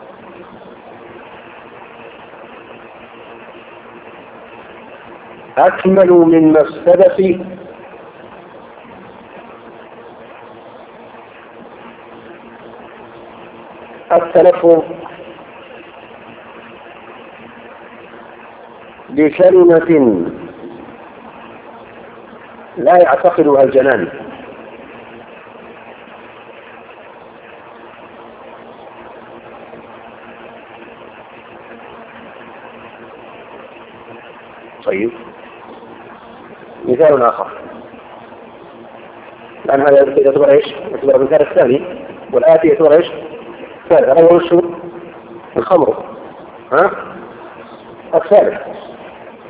أكمل من مفسدة التلفظ بكلمة لا يعتقدها الجنان. طيب مثال آخر، لأن هذا يعتبر إيش؟ يعتبر المثال الثاني، والآتي يعتبر إيش؟ الثالث. الأول شو؟ الخمر، ها؟ الثالث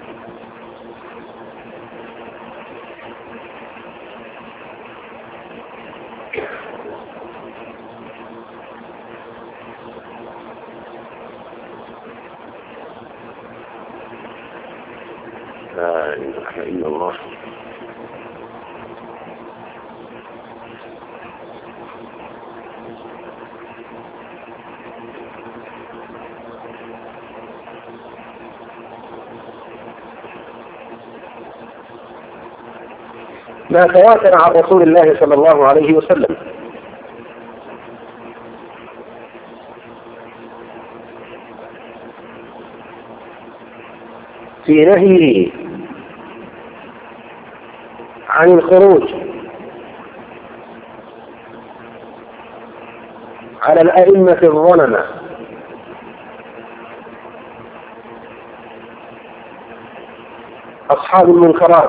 لا إله إلا الله. ما تواتر عن رسول الله صلى الله عليه وسلم في نهيه عن الخروج على الأئمة الظلمة أصحاب المنكرات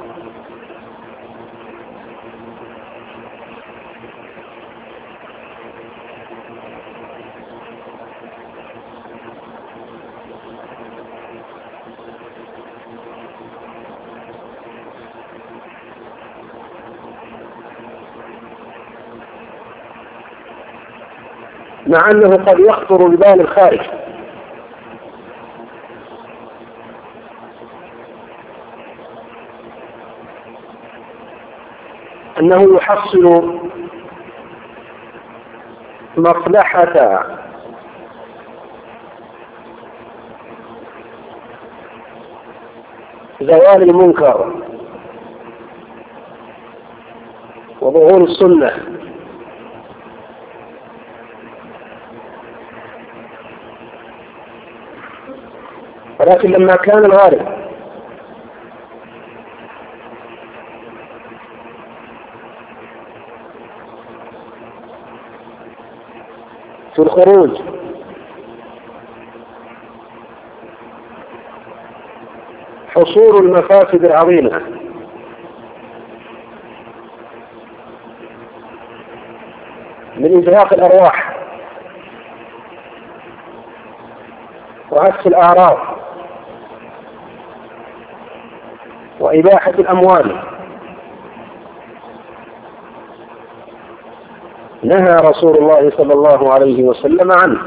مع أنه قد يخطر ببال الخارج أنه يحصل مصلحة زوال المنكر وظهور السنة، ولكن لما كان الغالب في الخروج حصول المفاسد العظيمة من إزهاق الأرواح وعكس الأعراض وإباحة الأموال، نهى رسول الله صلى الله عليه وسلم عنه.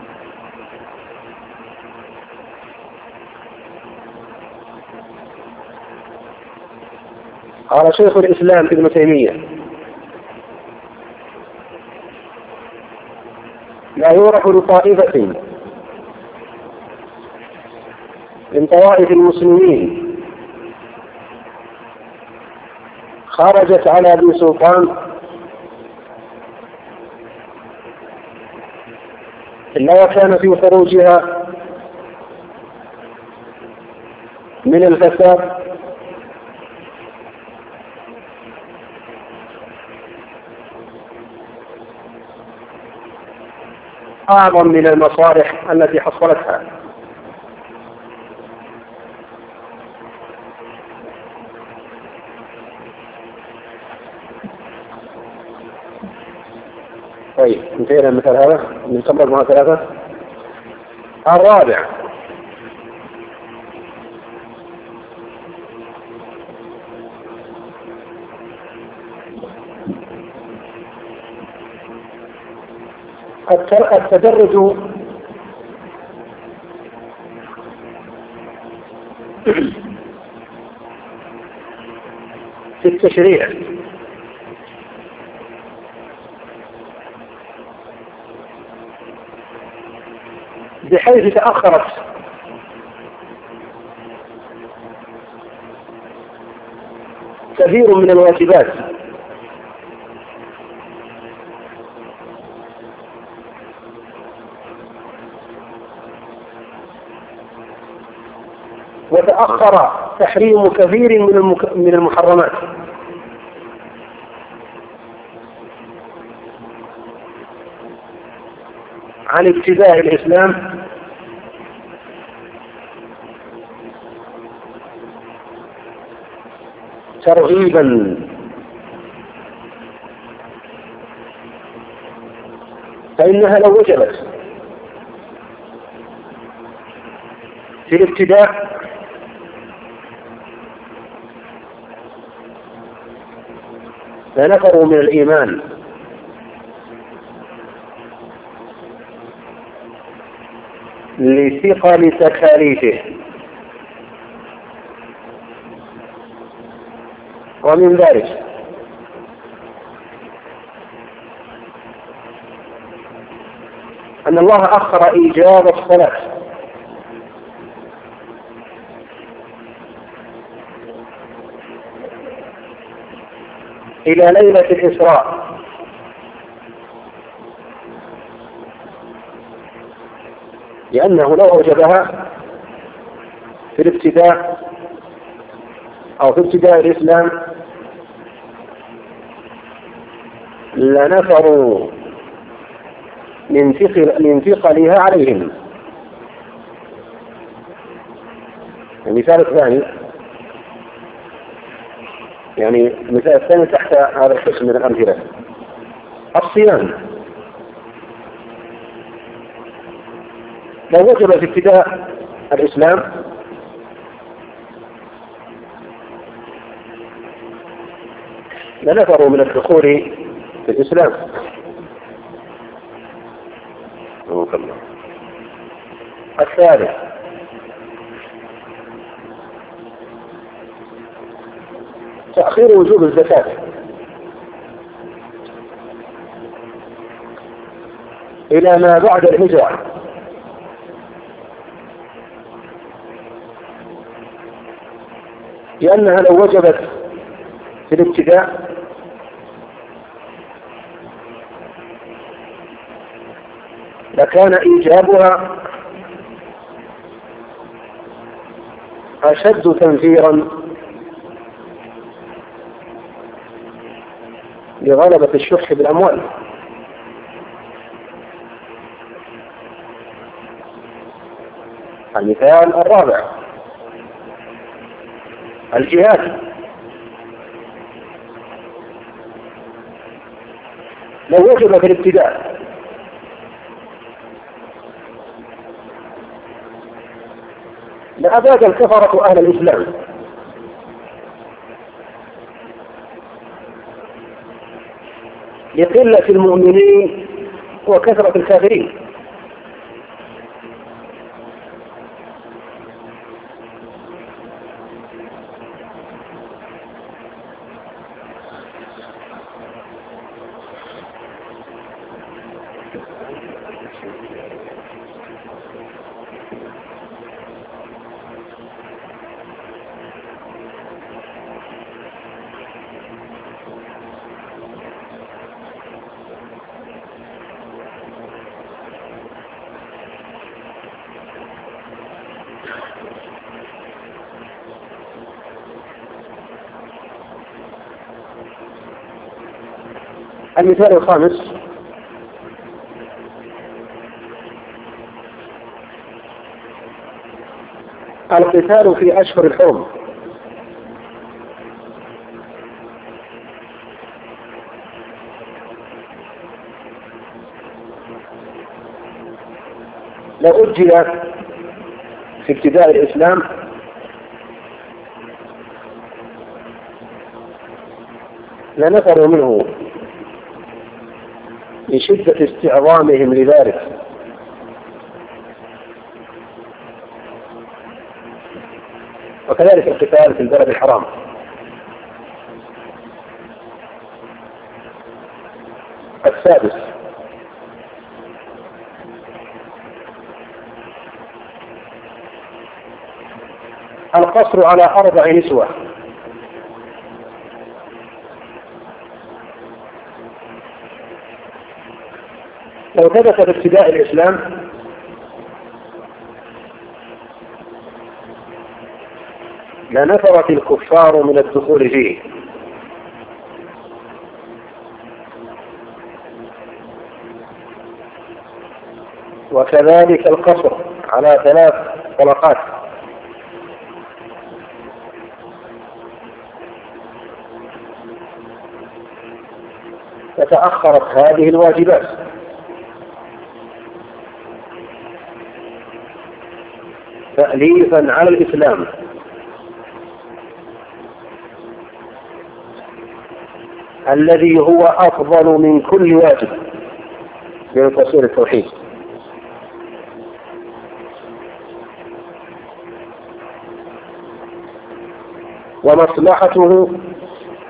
قال شيخ الإسلام ابن تيمية: لا يورح لطائفة من طوائف المسلمين خرجت على ذي سلطان إلا وكان في خروجها من الفساد أعظم من المصالح التي حصلتها. طيب انتهينا من مثل هذا، نكمل مع ثلاثة. الرابع: التدرج في التشريع بحيث تأخرت كثير من الواجبات وتأخر تحريم كثير من المحرمات عن ابتداء الإسلام ترغيبا، فإنها لو وجبت في الابتداء فنفروا من الإيمان لثقل تكاليفه ومن ذلك أن الله أخر إيجاب الصلاة إلى ليلة الإسراء لأنه لو أوجبها في الابتداء أو في ابتداء الإسلام لنفروا من ثقلها عليهم. المثال الثاني يعني المثال الثاني تحت هذا القسم من الأمثلة الصيام. لو وجب في ابتداء الإسلام لنفروا من الدخول في الإسلام. الثالث تأخير وجوب الزكاة إلى ما بعد الهجرة لأنها لو وجبت في الابتداء لكان إيجابها أشد تنفيرا لغلبة الشح بالأموال. المثال الرابع الجهاد. لو وجب في الابتداء لأباد الكفرة أهل الإسلام لقلة المؤمنين وكثرة الكافرين. المثال الخامس القتال في أشهر الحرم. لو أجل في ابتداء الإسلام لنفروا منه لشدة استعظامهم لذلك وكذلك القتال في البلد الحرام. السادس القصر على أربع نسوة. لو ثبت في ابتداء الإسلام لنفرت الكفار من الدخول فيه وكذلك القصر على ثلاث طلقات. فتأخرت هذه الواجبات تأليفا على الإسلام الذي هو أفضل من كل واجب من تفسير التوحيد. ومصلحته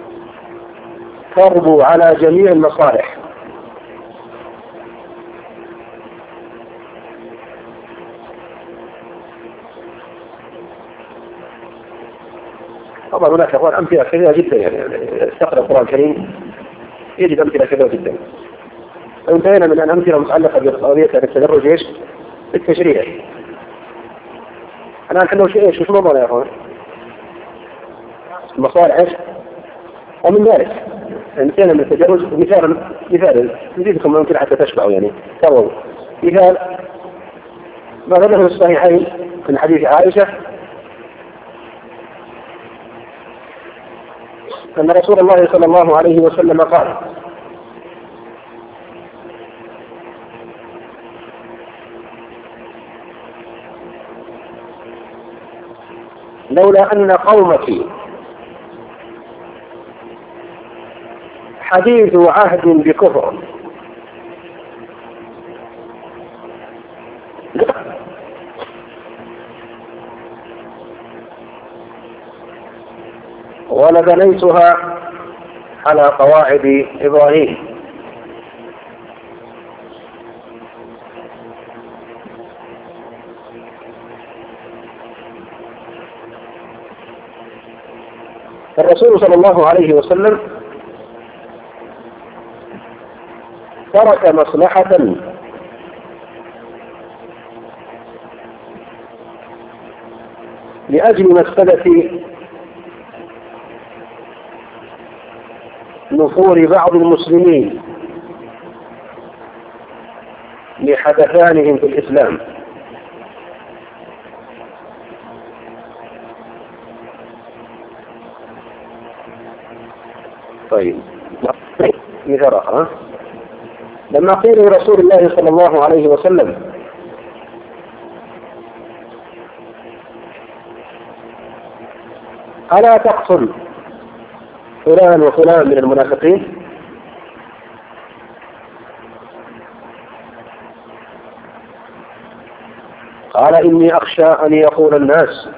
تربو على جميع المصالح. طبعا هناك أخوان أمثلة كثيرة جدا، يعني استقرأ القرآن الكريم يجد أمثلة كثيرة جدا. وانتهينا من أن أمثلة متعلقة بقضية التدرج إيش؟ التشريع. أنا أحنا شيء إيش؟ وش موضوعنا يا أخوان؟ المصالح إيش؟ ومن ذلك انتهينا من التدرج. مثال مثال نزيدكم ممكن حتى تشبعوا يعني تروا. مثال ما ذكر في الصحيحين من حديث عائشة أن رسول الله صلى الله عليه وسلم قال: لولا أن قومك حديث عهد بكفر ولبنيتها على قواعد إبراهيم. الرسول صلى الله عليه وسلم ترك مصلحة لأجل مفسدة نفور بعض المسلمين لحدثانهم في الإسلام. طيب مثال آخر: لما قيل لرسول الله صلى الله عليه وسلم: ألا تقتل فلان وفلان من المنافقين؟ قال: إني أخشى أن يقول الناس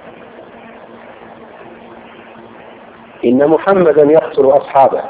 إن محمدا يقتل أصحابه.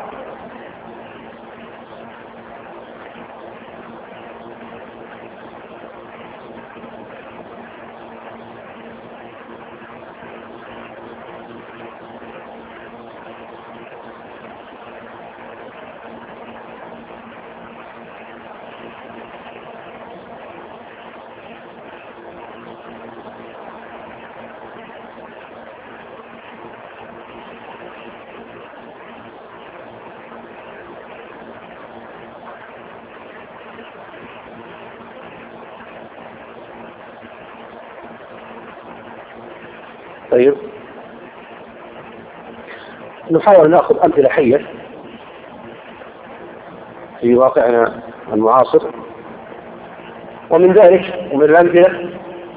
طيب نحاول نأخذ أمثلة حية في واقعنا المعاصر. ومن ذلك ومن الأمثلة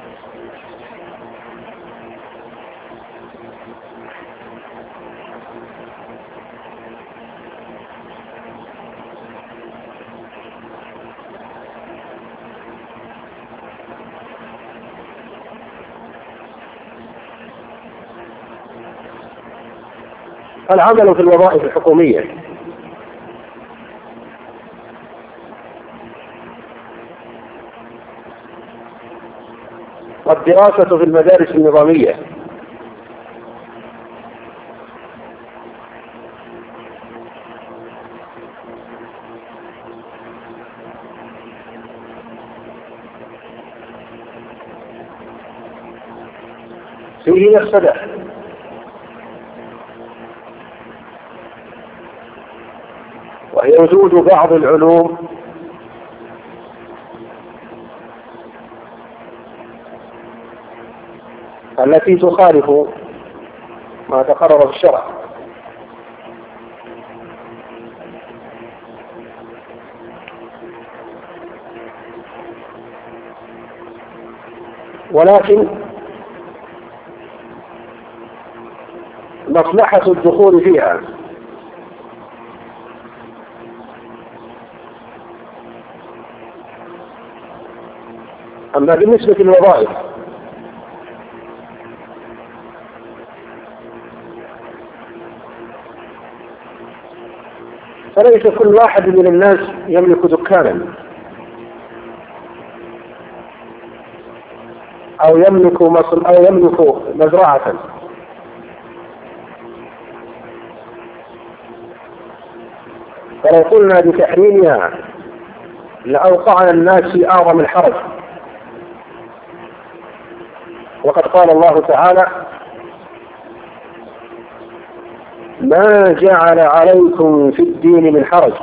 العمل في الوظائف الحكومية، والدراسة في المدارس النظامية، فيه مفسدة، وهي وجود بعض العلوم التي تخالف ما تقرر في الشرع. ولكن مصلحة الدخول فيها أما بالنسبة للوظائف فليس كل واحد من الناس يملك دكانا أو يملك مصر أو يملك مزرعة. فلو قلنا بتحريمها لأوقعنا الناس في أعظم الحرج. وقد قال الله تعالى: ما جعل عليكم في الدين من حرج.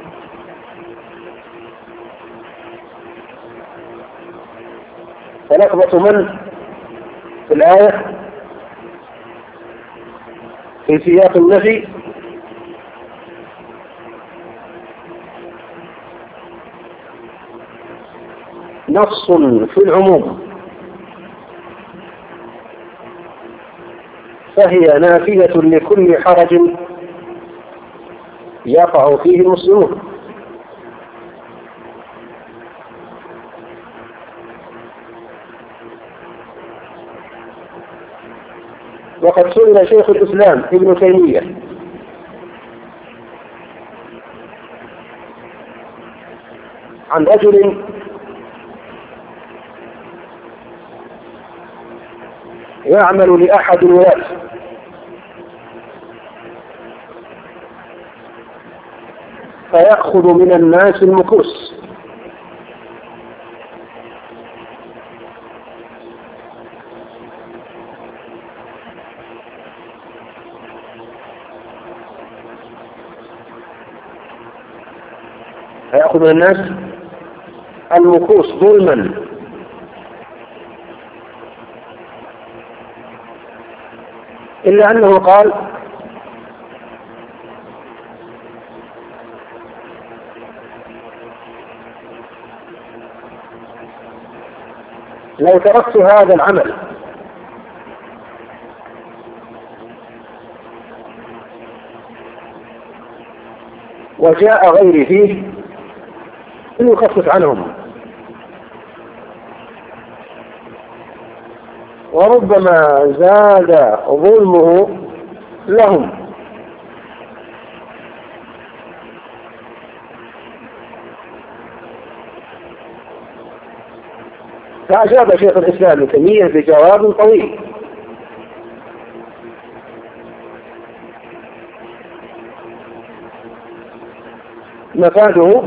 فلفظة من في الآية في سياق النفي نص في العموم، فهي نافية لكل حرج يقع فيه المسلمون. وقد سئل شيخ الإسلام ابن تيمية عن رجل يعمل لأحد الولاة فيأخذ من الناس المكوس، فيأخذ من الناس المكوس ظلما، إلا أنه قال: لو تركت هذا العمل وجاء غيري فيه يخفف عنهم، وربما زاد ظلمه لهم. فأجاب شيخ الإسلام ابن تيمية بجواب طويل، مفاده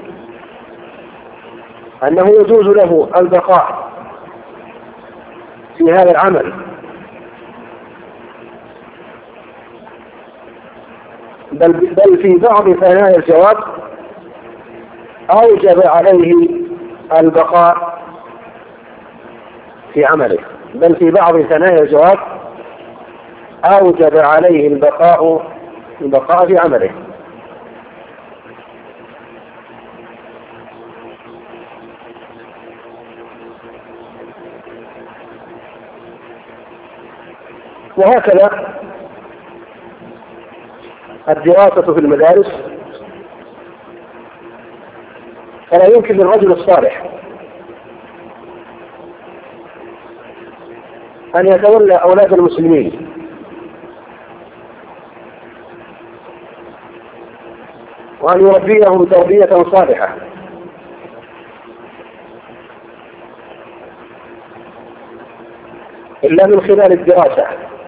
أنه يجوز له البقاء في هذا العمل، بل, بل في بعض ثنايا الجواب أوجب عليه البقاء في عمله، بل في بعض ثنايا الجواب أوجب عليه البقاء البقاء في عمله. وهكذا الدراسة في المدارس، فلا يمكن للرجل الصالح أن يتولى أولاد المسلمين وأن يربيهم تربية صالحة إلا من خلال الدراسة،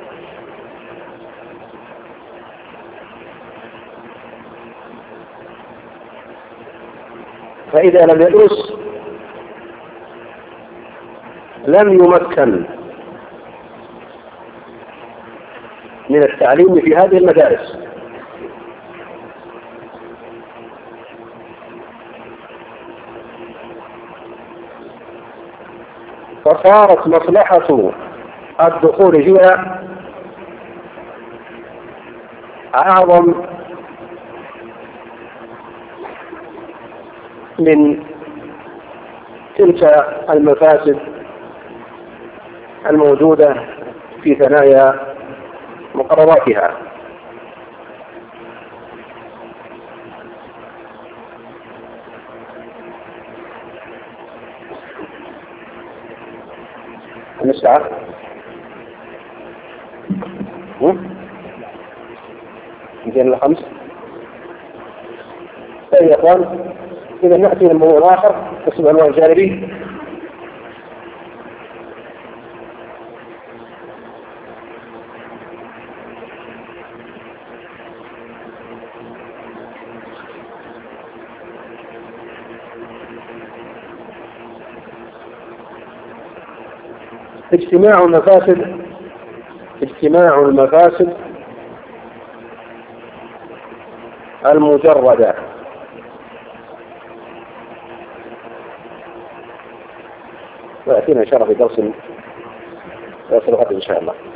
فإذا لم يدرس لم يمكن من التعليم في هذه المدارس. فصارت مصلحة الدخول فيها أعظم من تلك المفاسد الموجودة في ثنايا مقرراتها. الساعة مئتين إلى خمس طيب يا اخوان، اذا ناتي للموضوع الاخر اسمه الانواع الجانبي. اجتماع المفاسد اجتماع المفاسد المجردة. ويأتينا إن شاء الله في درس درس الغد إن شاء الله.